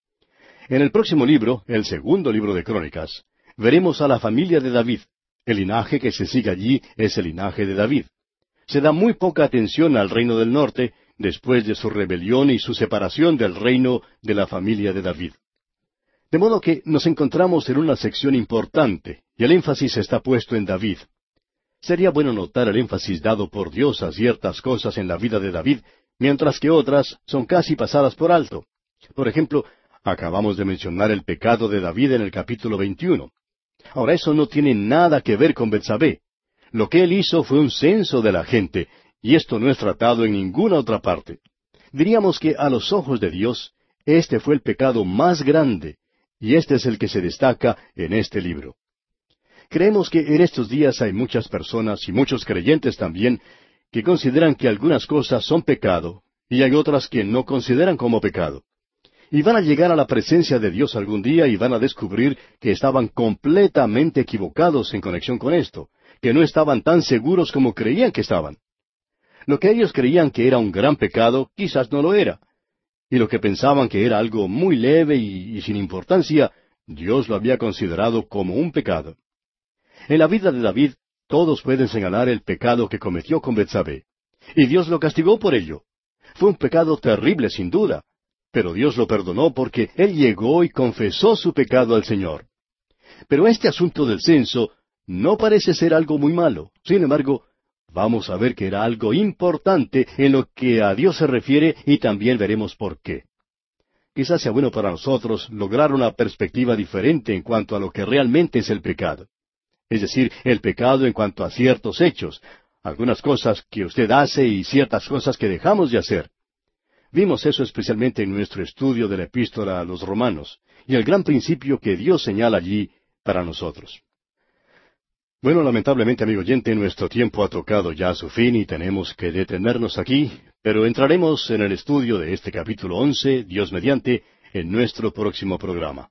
En el próximo libro, el segundo libro de Crónicas, veremos a la familia de David. El linaje que se sigue allí es el linaje de David. Se da muy poca atención al reino del norte después de su rebelión y su separación del reino de la familia de David. De modo que nos encontramos en una sección importante, y el énfasis está puesto en David. Sería bueno notar el énfasis dado por Dios a ciertas cosas en la vida de David, mientras que otras son casi pasadas por alto. Por ejemplo, acabamos de mencionar el pecado de David en el capítulo 21. Ahora, eso no tiene nada que ver con Betsabé. Lo que él hizo fue un censo de la gente, y esto no es tratado en ninguna otra parte. Diríamos que a los ojos de Dios, este fue el pecado más grande, y este es el que se destaca en este libro. Creemos que en estos días hay muchas personas, y muchos creyentes también, que consideran que algunas cosas son pecado, y hay otras que no consideran como pecado. Y van a llegar a la presencia de Dios algún día y van a descubrir que estaban completamente equivocados en conexión con esto, que no estaban tan seguros como creían que estaban. Lo que ellos creían que era un gran pecado, quizás no lo era. Y lo que pensaban que era algo muy leve y sin importancia, Dios lo había considerado como un pecado. En la vida de David, todos pueden señalar el pecado que cometió con Betsabé. Y Dios lo castigó por ello. Fue un pecado terrible, sin duda. Pero Dios lo perdonó porque él llegó y confesó su pecado al Señor. Pero este asunto del censo no parece ser algo muy malo. Sin embargo, vamos a ver que era algo importante en lo que a Dios se refiere y también veremos por qué. Quizás sea bueno para nosotros lograr una perspectiva diferente en cuanto a lo que realmente es el pecado. Es decir, el pecado en cuanto a ciertos hechos, algunas cosas que usted hace y ciertas cosas que dejamos de hacer. Vimos eso especialmente en nuestro estudio de la epístola a los Romanos, y el gran principio que Dios señala allí para nosotros. Bueno, lamentablemente, amigo oyente, nuestro tiempo ha tocado ya a su fin y tenemos que detenernos aquí, pero entraremos en el estudio de este capítulo 11, Dios mediante, en nuestro próximo programa.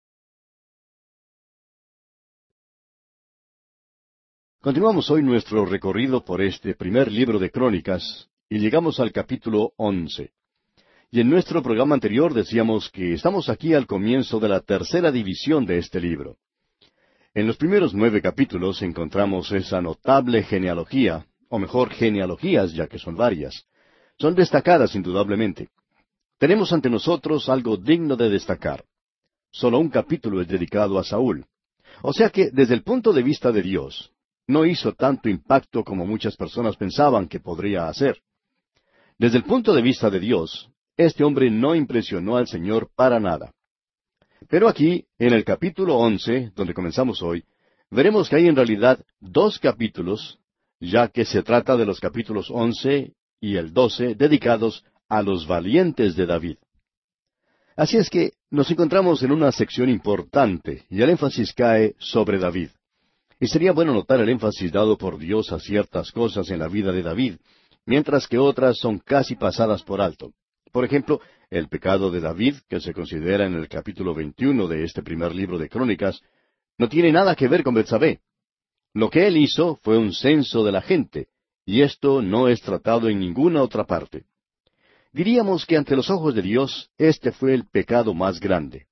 Continuamos hoy nuestro recorrido por este primer libro de Crónicas y llegamos al capítulo 11. Y en nuestro programa anterior decíamos que estamos aquí al comienzo de la tercera división de este libro. En los primeros 9 capítulos encontramos esa notable genealogía, o mejor, genealogías, ya que son varias. Son destacadas indudablemente. Tenemos ante nosotros algo digno de destacar. Solo un capítulo es dedicado a Saúl. O sea que, desde el punto de vista de Dios, no hizo tanto impacto como muchas personas pensaban que podría hacer. Desde el punto de vista de Dios, este hombre no impresionó al Señor para nada. Pero aquí, en el capítulo 11, donde comenzamos hoy, veremos que hay en realidad 2 capítulos, ya que se trata de los capítulos 11 y el 12 dedicados a los valientes de David. Así es que nos encontramos en una sección importante y el énfasis cae sobre David. Y sería bueno notar el énfasis dado por Dios a ciertas cosas en la vida de David, mientras que otras son casi pasadas por alto. Por ejemplo, el pecado de David, que se considera en el capítulo 21 de este primer libro de Crónicas, no tiene nada que ver con Betsabé. Lo que él hizo fue un censo de la gente, y esto no es tratado en ninguna otra parte. Diríamos que ante los ojos de Dios, este fue el pecado más grande.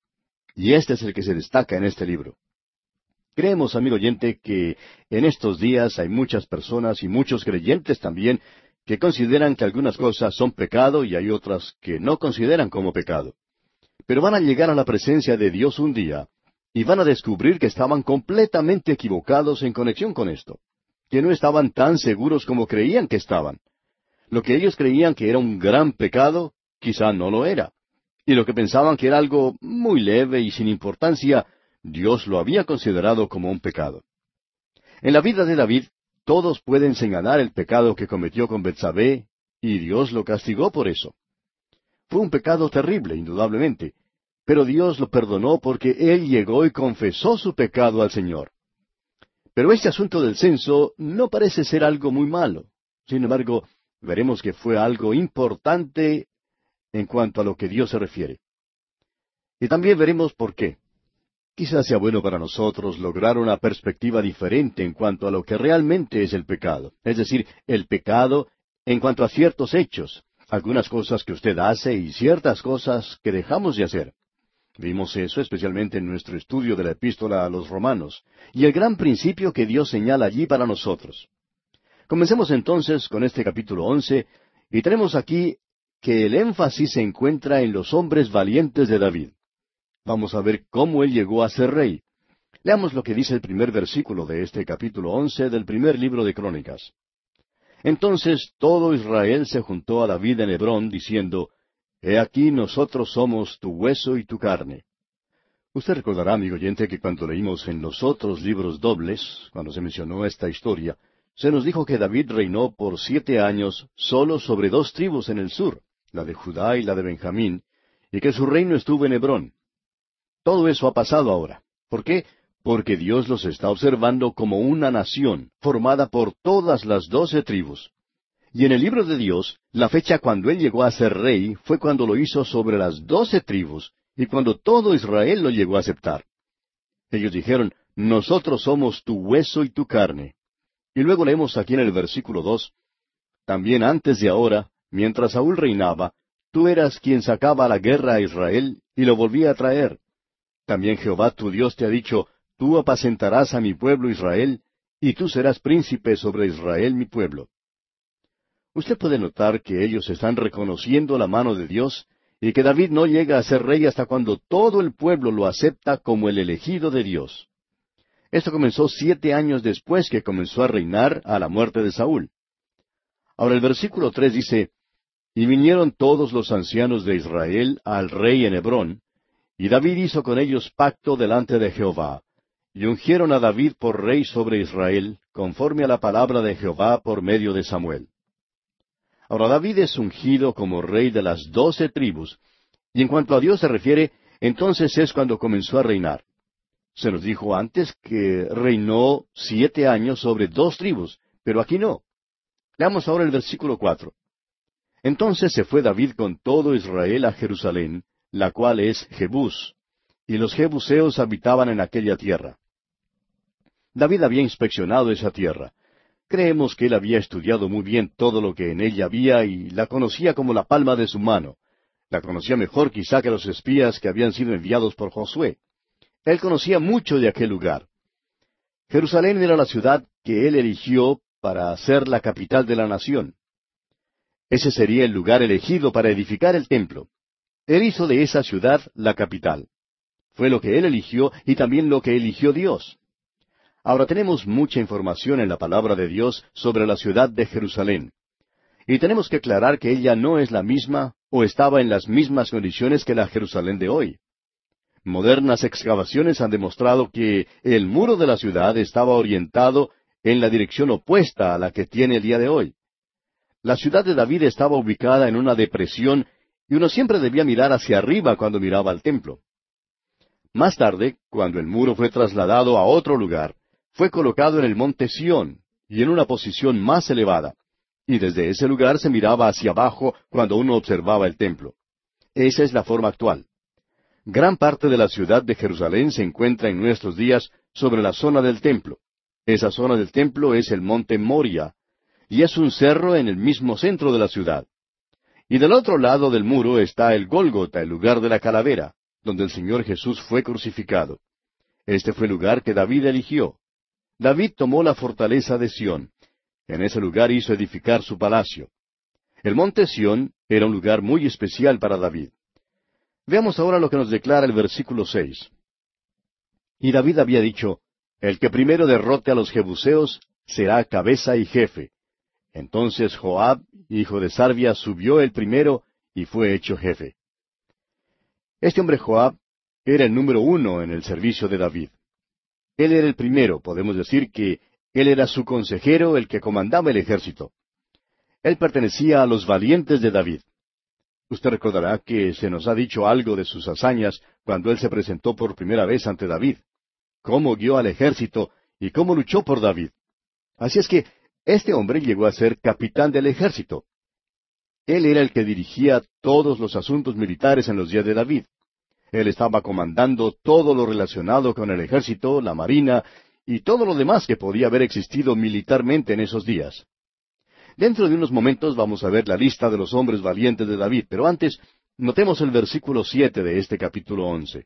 Y este es el que se destaca en este libro. Creemos, amigo oyente, que en estos días hay muchas personas y muchos creyentes también que consideran que algunas cosas son pecado y hay otras que no consideran como pecado. Pero van a llegar a la presencia de Dios un día y van a descubrir que estaban completamente equivocados en conexión con esto, que no estaban tan seguros como creían que estaban. Lo que ellos creían que era un gran pecado, quizá no lo era. Y lo que pensaban que era algo muy leve y sin importancia, Dios lo había considerado como un pecado. En la vida de David, todos pueden señalar el pecado que cometió con Betsabé, y Dios lo castigó por eso. Fue un pecado terrible, indudablemente, pero Dios lo perdonó porque él llegó y confesó su pecado al Señor. Pero este asunto del censo no parece ser algo muy malo. Sin embargo, veremos que fue algo importante en cuanto a lo que Dios se refiere. Y también veremos por qué. Quizás sea bueno para nosotros lograr una perspectiva diferente en cuanto a lo que realmente es el pecado. Es decir, el pecado en cuanto a ciertos hechos, algunas cosas que usted hace y ciertas cosas que dejamos de hacer. Vimos eso especialmente en nuestro estudio de la epístola a los Romanos, y el gran principio que Dios señala allí para nosotros. Comencemos entonces con este capítulo 11, y tenemos aquí que el énfasis se encuentra en los hombres valientes de David. Vamos a ver cómo él llegó a ser rey. Leamos lo que dice el primer versículo de este capítulo 11 del primer libro de Crónicas. Entonces todo Israel se juntó a David en Hebrón, diciendo, He aquí nosotros somos tu hueso y tu carne. Usted recordará, amigo oyente, que cuando leímos en los otros libros dobles, cuando se mencionó esta historia, se nos dijo que David reinó por 7 años solo sobre 2 tribus en el sur, la de Judá y la de Benjamín, y que su reino estuvo en Hebrón. Todo eso ha pasado ahora. ¿Por qué? Porque Dios los está observando como una nación, formada por todas las 12 tribus. Y en el libro de Dios, la fecha cuando Él llegó a ser rey fue cuando lo hizo sobre las 12 tribus, y cuando todo Israel lo llegó a aceptar. Ellos dijeron, Nosotros somos tu hueso y tu carne. Y luego leemos aquí en el versículo 2, También antes de ahora, mientras Saúl reinaba, tú eras quien sacaba a la guerra a Israel y lo volvía a traer. También Jehová tu Dios te ha dicho, Tú apacentarás a mi pueblo Israel, y tú serás príncipe sobre Israel mi pueblo. Usted puede notar que ellos están reconociendo la mano de Dios, y que David no llega a ser rey hasta cuando todo el pueblo lo acepta como el elegido de Dios. Esto comenzó 7 años después que comenzó a reinar a la muerte de Saúl. Ahora el versículo 3 dice, Y vinieron todos los ancianos de Israel al rey en Hebrón, y David hizo con ellos pacto delante de Jehová, y ungieron a David por rey sobre Israel, conforme a la palabra de Jehová por medio de Samuel. Ahora David es ungido como rey de las 12 tribus, y en cuanto a Dios se refiere, entonces es cuando comenzó a reinar. Se nos dijo antes que reinó 7 años sobre 2 tribus, pero aquí no. Leamos ahora el versículo 4. Entonces se fue David con todo Israel a Jerusalén, la cual es Jebús, y los jebuseos habitaban en aquella tierra. David había inspeccionado esa tierra. Creemos que él había estudiado muy bien todo lo que en ella había y la conocía como la palma de su mano. La conocía mejor quizá que los espías que habían sido enviados por Josué. Él conocía mucho de aquel lugar. Jerusalén era la ciudad que él eligió para ser la capital de la nación. Ese sería el lugar elegido para edificar el templo. Él hizo de esa ciudad la capital. Fue lo que él eligió y también lo que eligió Dios. Ahora tenemos mucha información en la palabra de Dios sobre la ciudad de Jerusalén. Y tenemos que aclarar que ella no es la misma o estaba en las mismas condiciones que la Jerusalén de hoy. Modernas excavaciones han demostrado que el muro de la ciudad estaba orientado en la dirección opuesta a la que tiene el día de hoy. La ciudad de David estaba ubicada en una depresión y uno siempre debía mirar hacia arriba cuando miraba al templo. Más tarde, cuando el muro fue trasladado a otro lugar, fue colocado en el monte Sión y en una posición más elevada, y desde ese lugar se miraba hacia abajo cuando uno observaba el templo. Esa es la forma actual. Gran parte de la ciudad de Jerusalén se encuentra en nuestros días sobre la zona del templo. Esa zona del templo es el monte Moria, y es un cerro en el mismo centro de la ciudad. Y del otro lado del muro está el Gólgota, el lugar de la calavera, donde el Señor Jesús fue crucificado. Este fue el lugar que David eligió. David tomó la fortaleza de Sión. En ese lugar hizo edificar su palacio. El monte Sión era un lugar muy especial para David. Veamos ahora lo que nos declara el versículo 6. Y David había dicho, el que primero derrote a los jebuseos será cabeza y jefe. Entonces Joab, hijo de Sarvia, subió el primero y fue hecho jefe. Este hombre Joab era el número 1 en el servicio de David. Él era el primero, podemos decir que él era su consejero, el que comandaba el ejército. Él pertenecía a los valientes de David. Usted recordará que se nos ha dicho algo de sus hazañas cuando él se presentó por primera vez ante David. Cómo guió al ejército y cómo luchó por David. Así es que este hombre llegó a ser capitán del ejército. Él era el que dirigía todos los asuntos militares en los días de David. Él estaba comandando todo lo relacionado con el ejército, la marina y todo lo demás que podía haber existido militarmente en esos días. Dentro de unos momentos vamos a ver la lista de los hombres valientes de David, pero antes notemos el versículo 7 de este capítulo 11.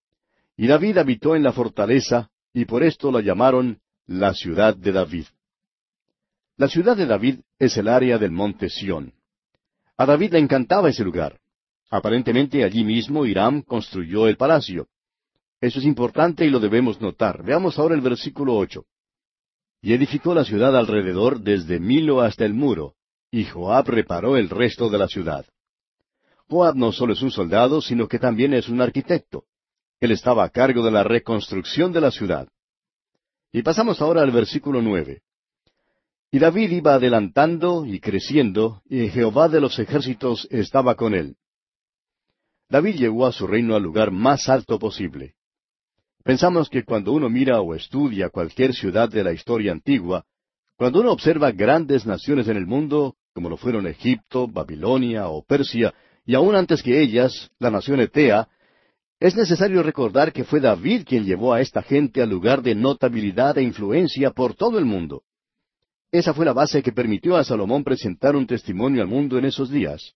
Y David habitó en la fortaleza, y por esto la llamaron la ciudad de David. La ciudad de David es el área del monte Sión. A David le encantaba ese lugar. Aparentemente allí mismo Hiram construyó el palacio. Eso es importante y lo debemos notar. Veamos ahora el versículo 8. Y edificó la ciudad alrededor desde Milo hasta el muro, y Joab reparó el resto de la ciudad. Joab no solo es un soldado, sino que también es un arquitecto. Él estaba a cargo de la reconstrucción de la ciudad. Y pasamos ahora al versículo 9. Y David iba adelantando y creciendo, y Jehová de los ejércitos estaba con él. David llegó a su reino al lugar más alto posible. Pensamos que cuando uno mira o estudia cualquier ciudad de la historia antigua, cuando uno observa grandes naciones en el mundo, como lo fueron Egipto, Babilonia o Persia, y aún antes que ellas, la nación Etea, es necesario recordar que fue David quien llevó a esta gente al lugar de notabilidad e influencia por todo el mundo. Esa fue la base que permitió a Salomón presentar un testimonio al mundo en esos días.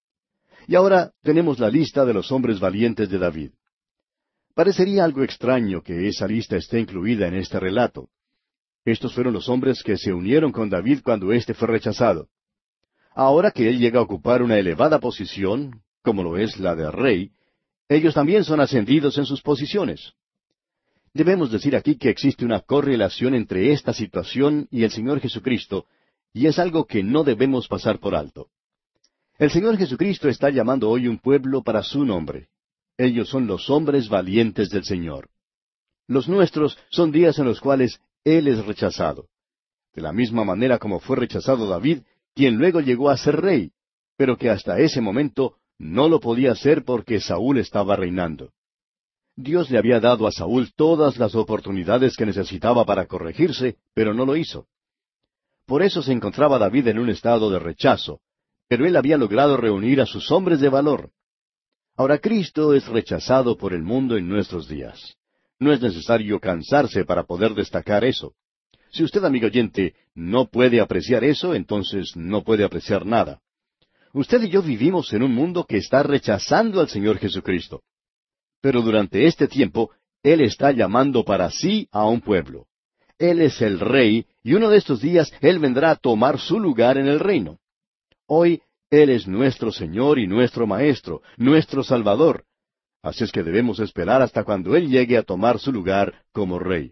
Y ahora tenemos la lista de los hombres valientes de David. Parecería algo extraño que esa lista esté incluida en este relato. Estos fueron los hombres que se unieron con David cuando éste fue rechazado. Ahora que él llega a ocupar una elevada posición, como lo es la de rey, ellos también son ascendidos en sus posiciones. Debemos decir aquí que existe una correlación entre esta situación y el Señor Jesucristo, y es algo que no debemos pasar por alto. El Señor Jesucristo está llamando hoy un pueblo para su nombre. Ellos son los hombres valientes del Señor. Los nuestros son días en los cuales Él es rechazado. De la misma manera como fue rechazado David, quien luego llegó a ser rey, pero que hasta ese momento no lo podía hacer porque Saúl estaba reinando. Dios le había dado a Saúl todas las oportunidades que necesitaba para corregirse, pero no lo hizo. Por eso se encontraba David en un estado de rechazo, pero él había logrado reunir a sus hombres de valor. Ahora Cristo es rechazado por el mundo en nuestros días. No es necesario cansarse para poder destacar eso. Si usted, amigo oyente, no puede apreciar eso, entonces no puede apreciar nada. Usted y yo vivimos en un mundo que está rechazando al Señor Jesucristo. Pero durante este tiempo, Él está llamando para sí a un pueblo. Él es el Rey, y uno de estos días Él vendrá a tomar su lugar en el reino. Hoy, Él es nuestro Señor y nuestro Maestro, nuestro Salvador. Así es que debemos esperar hasta cuando Él llegue a tomar su lugar como Rey.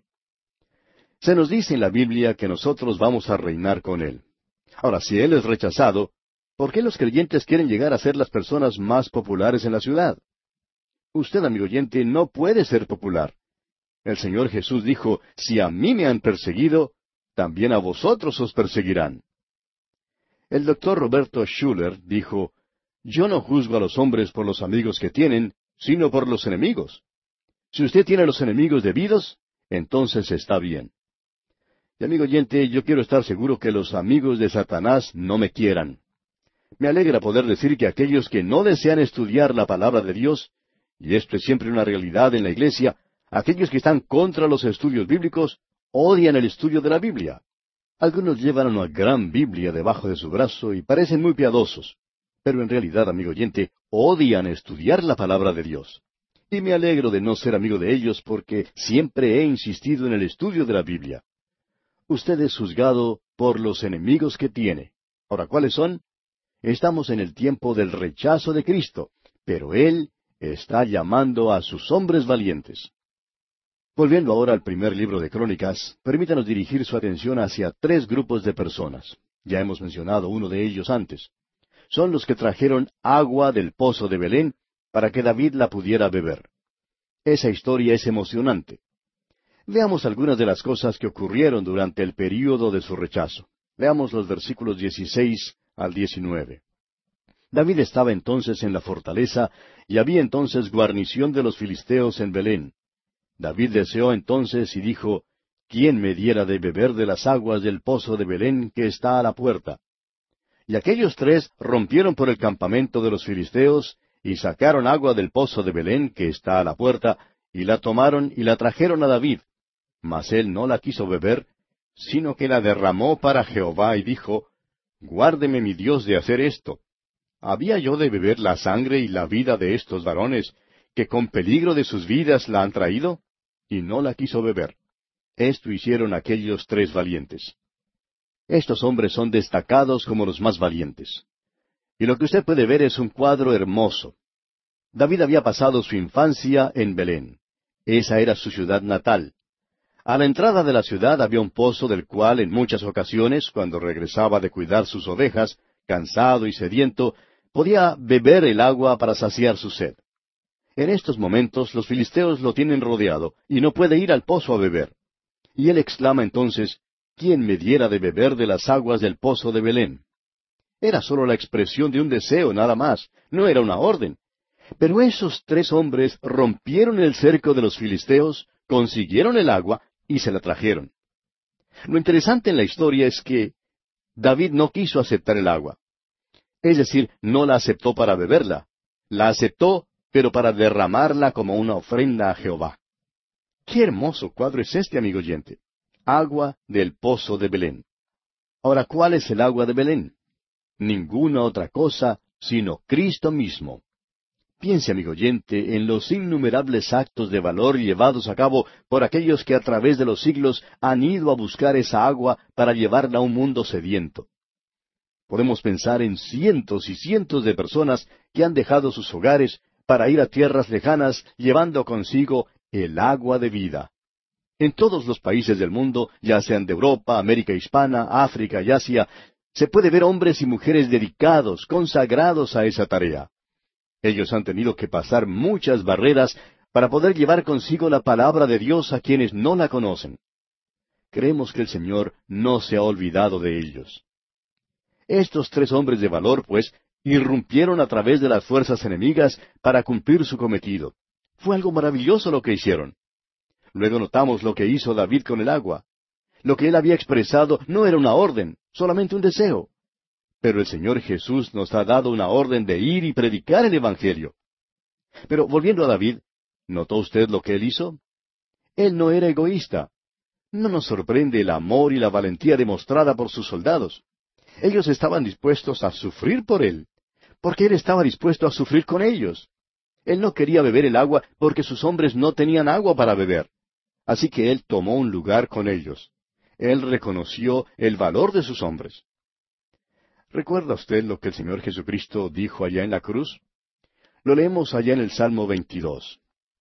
Se nos dice en la Biblia que nosotros vamos a reinar con Él. Ahora, si Él es rechazado, ¿por qué los creyentes quieren llegar a ser las personas más populares en la ciudad? Usted, amigo oyente, no puede ser popular. El Señor Jesús dijo, si a mí me han perseguido, también a vosotros os perseguirán. El doctor Roberto Schuller dijo, yo no juzgo a los hombres por los amigos que tienen, sino por los enemigos. Si usted tiene los enemigos debidos, entonces está bien. Y amigo oyente, yo quiero estar seguro que los amigos de Satanás no me quieran. Me alegra poder decir que aquellos que no desean estudiar la palabra de Dios, y esto es siempre una realidad en la iglesia, aquellos que están contra los estudios bíblicos, odian el estudio de la Biblia. Algunos llevan una gran Biblia debajo de su brazo y parecen muy piadosos, pero en realidad, amigo oyente, odian estudiar la palabra de Dios. y me alegro de no ser amigo de ellos porque siempre he insistido en el estudio de la Biblia. Usted es juzgado por los enemigos que tiene. Ahora, ¿cuáles son? Estamos en el tiempo del rechazo de Cristo, pero Él está llamando a sus hombres valientes. Volviendo ahora al primer libro de Crónicas, permítanos dirigir su atención hacia tres grupos de personas. Ya hemos mencionado uno de ellos antes. Son los que trajeron agua del pozo de Belén para que David la pudiera beber. Esa historia es emocionante. Veamos algunas de las cosas que ocurrieron durante el período de su rechazo. Veamos los versículos 16 al 19. David estaba entonces en la fortaleza, y había entonces guarnición de los filisteos en Belén. David deseó entonces y dijo, ¿quién me diera de beber de las aguas del pozo de Belén que está a la puerta? Y aquellos tres rompieron por el campamento de los filisteos, y sacaron agua del pozo de Belén que está a la puerta, y la tomaron y la trajeron a David. Mas él no la quiso beber, sino que la derramó para Jehová, y dijo, Guárdeme mi Dios de hacer esto. ¿Había yo de beber la sangre y la vida de estos varones, que con peligro de sus vidas la han traído? Y no la quiso beber. Esto hicieron aquellos tres valientes. Estos hombres son destacados como los más valientes. Y lo que usted puede ver es un cuadro hermoso. David había pasado su infancia en Belén. Esa era su ciudad natal. A la entrada de la ciudad había un pozo del cual en muchas ocasiones, cuando regresaba de cuidar sus ovejas, cansado y sediento, podía beber el agua para saciar su sed. En estos momentos los filisteos lo tienen rodeado y no puede ir al pozo a beber. Y él exclama entonces, ¿quién me diera de beber de las aguas del pozo de Belén? Era sólo la expresión de un deseo, nada más, no era una orden. Pero esos tres hombres rompieron el cerco de los filisteos, consiguieron el agua y se la trajeron. Lo interesante en la historia es que David no quiso aceptar el agua. Es decir, no la aceptó para beberla. La aceptó, pero para derramarla como una ofrenda a Jehová. Qué hermoso cuadro es este, amigo oyente. Agua del pozo de Belén. Ahora, ¿cuál es el agua de Belén? Ninguna otra cosa sino Cristo mismo. Piense, amigo oyente, en los innumerables actos de valor llevados a cabo por aquellos que a través de los siglos han ido a buscar esa agua para llevarla a un mundo sediento. Podemos pensar en cientos y cientos de personas que han dejado sus hogares para ir a tierras lejanas llevando consigo el agua de vida. En todos los países del mundo, ya sean de Europa, América Hispana, África y Asia, se puede ver hombres y mujeres dedicados, consagrados a esa tarea. Ellos han tenido que pasar muchas barreras para poder llevar consigo la palabra de Dios a quienes no la conocen. Creemos que el Señor no se ha olvidado de ellos. Estos tres hombres de valor, pues, irrumpieron a través de las fuerzas enemigas para cumplir su cometido. Fue algo maravilloso lo que hicieron. Luego notamos lo que hizo David con el agua. Lo que él había expresado no era una orden, solamente un deseo. Pero el Señor Jesús nos ha dado una orden de ir y predicar el Evangelio. Pero volviendo a David, ¿notó usted lo que él hizo? Él no era egoísta. No nos sorprende el amor y la valentía demostrada por sus soldados. Ellos estaban dispuestos a sufrir por él, porque él estaba dispuesto a sufrir con ellos. Él no quería beber el agua porque sus hombres no tenían agua para beber. Así que él tomó un lugar con ellos. Él reconoció el valor de sus hombres. ¿Recuerda usted lo que el Señor Jesucristo dijo allá en la cruz? Lo leemos allá en el Salmo 22.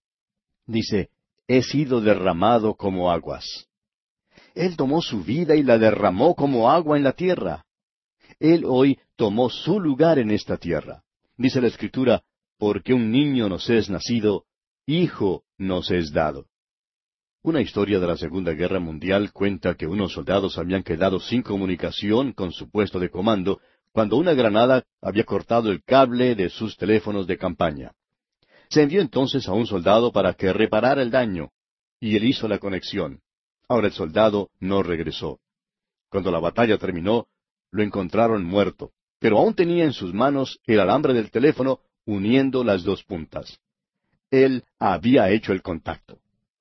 Dice, he sido derramado como aguas. Él tomó su vida y la derramó como agua en la tierra. Él hoy tomó su lugar en esta tierra. Dice la Escritura, porque un niño nos es nacido, hijo nos es dado. Una historia de la Segunda Guerra Mundial cuenta que unos soldados habían quedado sin comunicación con su puesto de comando cuando una granada había cortado el cable de sus teléfonos de campaña. Se envió entonces a un soldado para que reparara el daño, y él hizo la conexión. Ahora el soldado no regresó. Cuando la batalla terminó, lo encontraron muerto, pero aún tenía en sus manos el alambre del teléfono uniendo las dos puntas. Él había hecho el contacto.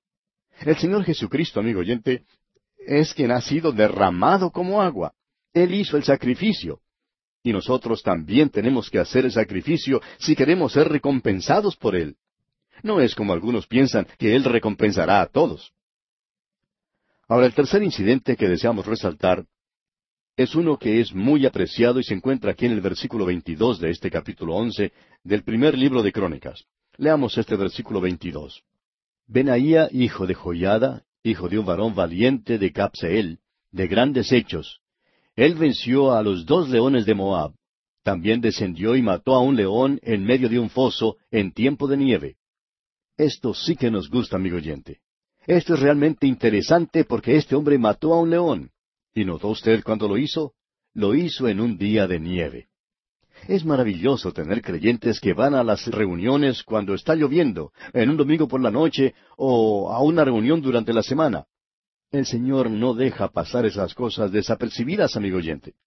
El Señor Jesucristo, amigo oyente, es quien ha sido derramado como agua. Él hizo el sacrificio. Y nosotros también tenemos que hacer el sacrificio si queremos ser recompensados por Él. No es como algunos piensan, que Él recompensará a todos. Ahora, el tercer incidente que deseamos resaltar es uno que es muy apreciado y se encuentra aquí en el versículo 22 de este capítulo 11 del primer libro de Crónicas. Leamos este versículo 22. Benaía, hijo de Joiada, hijo de un varón valiente de Capseel, de grandes hechos. Él venció a los 2 leones de Moab. También descendió y mató a un león en medio de un foso en tiempo de nieve. Esto sí que nos gusta, amigo oyente. Esto es realmente interesante porque este hombre mató a un león. ¿Y notó usted cuándo lo hizo? Lo hizo en un día de nieve. Es maravilloso tener creyentes que van a las reuniones cuando está lloviendo, en un domingo por la noche, o a una reunión durante la semana. El Señor no deja pasar esas cosas desapercibidas, amigo oyente.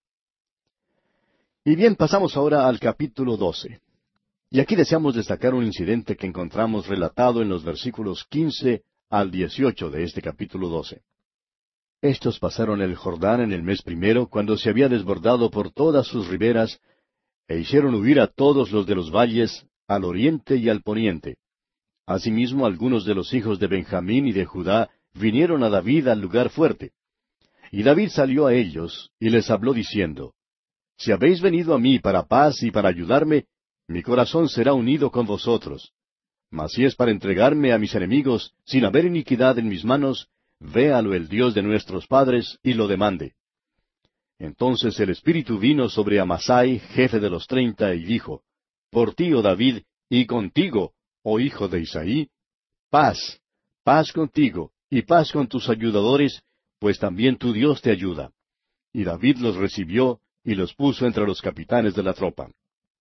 Y bien, pasamos ahora al capítulo 12. Y aquí deseamos destacar un incidente que encontramos relatado en los versículos 15 al 18 de este capítulo 12. Estos pasaron el Jordán en el mes primero, cuando se había desbordado por todas sus riberas, e hicieron huir a todos los de los valles, al oriente y al poniente. Asimismo, algunos de los hijos de Benjamín y de Judá vinieron a David al lugar fuerte. Y David salió a ellos, y les habló diciendo, Si habéis venido a mí para paz y para ayudarme, mi corazón será unido con vosotros. Mas si es para entregarme a mis enemigos, sin haber iniquidad en mis manos, véalo el Dios de nuestros padres, y lo demande. Entonces el Espíritu vino sobre Amasai, jefe de los 30, y dijo, Por ti, oh David, y contigo, oh hijo de Isaí, paz, paz contigo, y paz con tus ayudadores, pues también tu Dios te ayuda. Y David los recibió, y los puso entre los capitanes de la tropa.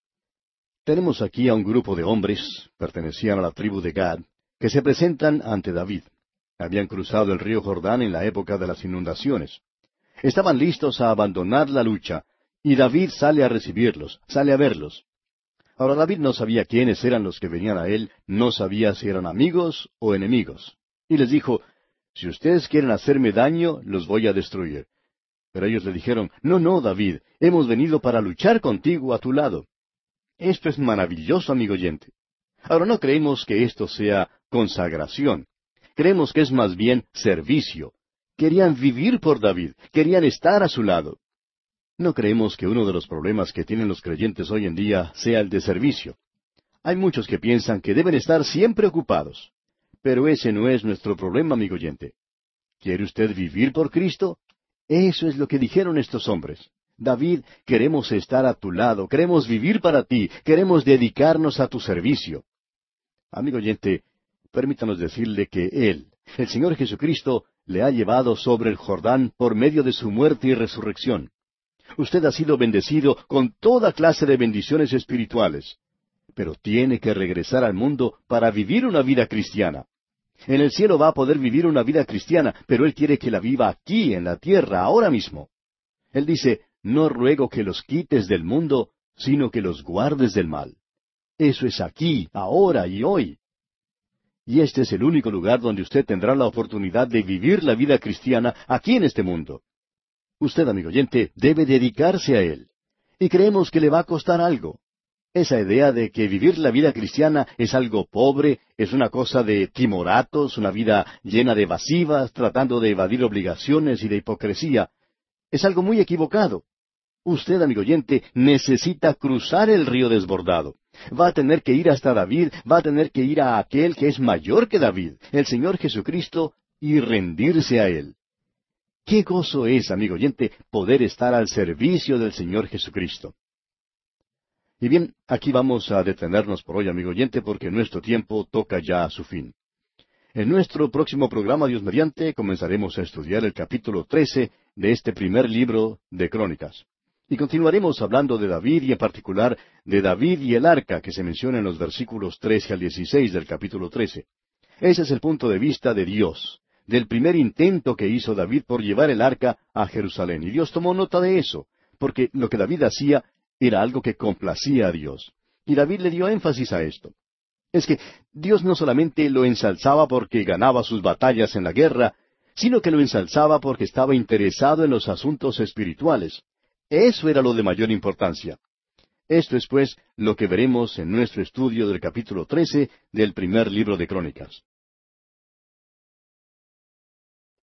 Tenemos aquí a un grupo de hombres, pertenecían a la tribu de Gad, que se presentan ante David. Habían cruzado el río Jordán en la época de las inundaciones. Estaban listos a abandonar la lucha, y David sale a recibirlos, sale a verlos. Ahora David no sabía quiénes eran los que venían a él, no sabía si eran amigos o enemigos. Y les dijo, Si ustedes quieren hacerme daño, los voy a destruir. Pero ellos le dijeron, No, no, David, hemos venido para luchar contigo a tu lado. Esto es maravilloso, amigo oyente. Ahora no creemos que esto sea consagración. Creemos que es más bien servicio. Querían vivir por David, querían estar a su lado. No creemos que uno de los problemas que tienen los creyentes hoy en día sea el de servicio. Hay muchos que piensan que deben estar siempre ocupados. Pero ese no es nuestro problema, amigo oyente. ¿Quiere usted vivir por Cristo? Eso es lo que dijeron estos hombres. David, queremos estar a tu lado, queremos vivir para ti, queremos dedicarnos a tu servicio. Amigo oyente, permítanos decirle que Él, el Señor Jesucristo, le ha llevado sobre el Jordán por medio de su muerte y resurrección. Usted ha sido bendecido con toda clase de bendiciones espirituales, pero tiene que regresar al mundo para vivir una vida cristiana. En el cielo va a poder vivir una vida cristiana, pero Él quiere que la viva aquí, en la tierra, ahora mismo. Él dice, No ruego que los quites del mundo, sino que los guardes del mal. Eso es aquí, ahora y hoy. Y este es el único lugar donde usted tendrá la oportunidad de vivir la vida cristiana aquí en este mundo. Usted, amigo oyente, debe dedicarse a Él. Y creemos que le va a costar algo. Esa idea de que vivir la vida cristiana es algo pobre, es una cosa de timoratos, una vida llena de evasivas, tratando de evadir obligaciones y de hipocresía, es algo muy equivocado. Usted, amigo oyente, necesita cruzar el río desbordado. Va a tener que ir hasta David, va a tener que ir a aquel que es mayor que David, el Señor Jesucristo, y rendirse a Él. ¡Qué gozo es, amigo oyente, poder estar al servicio del Señor Jesucristo! Y bien, aquí vamos a detenernos por hoy, amigo oyente, porque nuestro tiempo toca ya a su fin. En nuestro próximo programa, Dios mediante, comenzaremos a estudiar el capítulo 13 de este primer libro de Crónicas. Y continuaremos hablando de David y en particular de David y el arca que se menciona en los versículos 13 al 16 del capítulo 13. Ese es el punto de vista de Dios, del primer intento que hizo David por llevar el arca a Jerusalén. Y Dios tomó nota de eso, porque lo que David hacía era algo que complacía a Dios. Y David le dio énfasis a esto. Es que Dios no solamente lo ensalzaba porque ganaba sus batallas en la guerra, sino que lo ensalzaba porque estaba interesado en los asuntos espirituales. Eso era lo de mayor importancia. Esto es, pues, lo que veremos en nuestro estudio del capítulo 13 del primer libro de Crónicas.